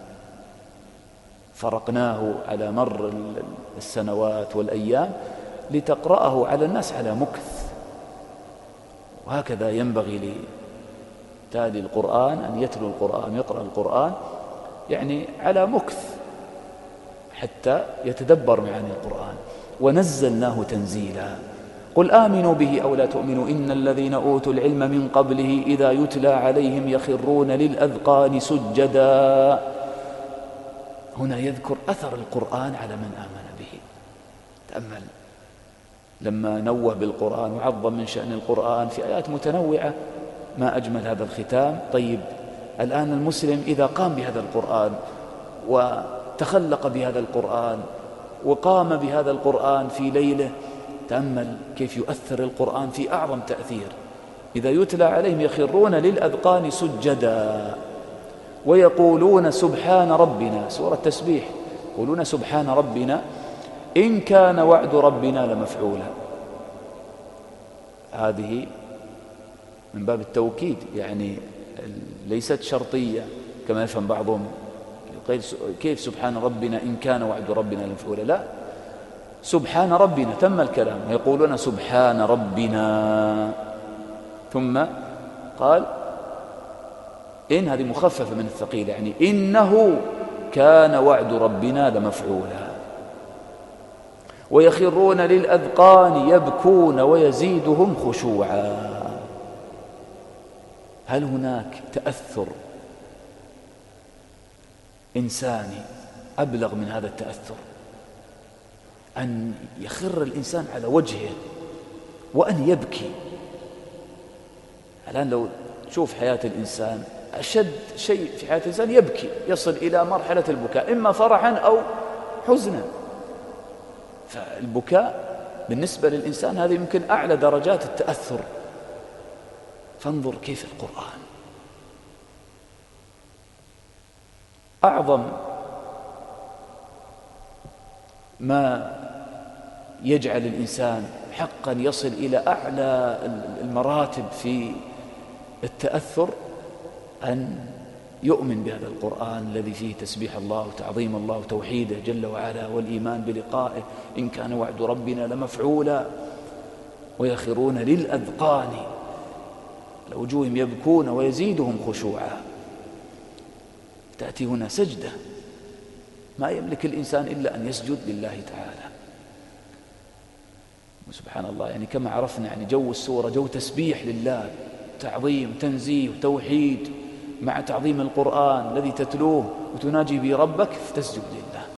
S2: فرقناه على مر السنوات والأيام لتقرأه على الناس على مكث. وهكذا ينبغي لتالي القرآن أن يتلو القرآن يقرأ القرآن يعني على مكث حتى يتدبر معاني القرآن. ونزلناه تنزيلا. قل آمنوا به أو لا تؤمنوا إن الذين أوتوا العلم من قبله إذا يتلى عليهم يخرون للأذقان سجدا. هنا يذكر أثر القرآن على من آمن به. تأمل لما نوه بالقرآن وعظم من شأن القرآن في آيات متنوعة، ما أجمل هذا الختام. طيب الآن المسلم إذا قام بهذا القرآن وتخلق بهذا القرآن وقام بهذا القرآن في ليله، تأمل كيف يؤثر القرآن في أعظم تأثير. إذا يتلى عليهم يخرون للأذقان سجدا ويقولون سبحان ربنا، سورة التسبيح، يقولون سبحان ربنا إن كان وعد ربنا لمفعولا. هذه من باب التوكيد، يعني ليست شرطية كما يفهم بعضهم. كيف سبحان ربنا إن كان وعد ربنا لمفعولا؟ لا، سبحان ربنا تم الكلام. ويقولون سبحان ربنا، ثم قال إن هذه مخففة من الثقيل، يعني إنه كان وعد ربنا لمفعولا. ويخرون للأذقان يبكون ويزيدهم خشوعا. هل هناك تأثر إنساني أبلغ من هذا التأثر؟ أن يخر الإنسان على وجهه وأن يبكي. الآن لو تشوف حياة الإنسان أشد شيء في حياة الإنسان يبكي، يصل إلى مرحلة البكاء إما فرحا أو حزنا. فالبكاء بالنسبة للإنسان هذه يمكن أعلى درجات التأثر. فانظر كيف القرآن أعظم ما يجعل الإنسان حقا يصل إلى أعلى المراتب في التأثر أن يؤمن بهذا القرآن الذي فيه تسبيح الله وتعظيم الله وتوحيده جل وعلا والإيمان بلقائه، إن كان وعد ربنا لمفعولا، ويخرون للأذقان لوجوههم يبكون ويزيدهم خشوعا. تأتي هنا سجدة ما يملك الإنسان إلا أن يسجد لله تعالى. وسبحان الله، يعني كما عرفنا يعني جو السورة جو تسبيح لله، تعظيم تنزيه وتوحيد مع تعظيم القرآن الذي تتلوه وتناجي به ربك، فتسجد لله.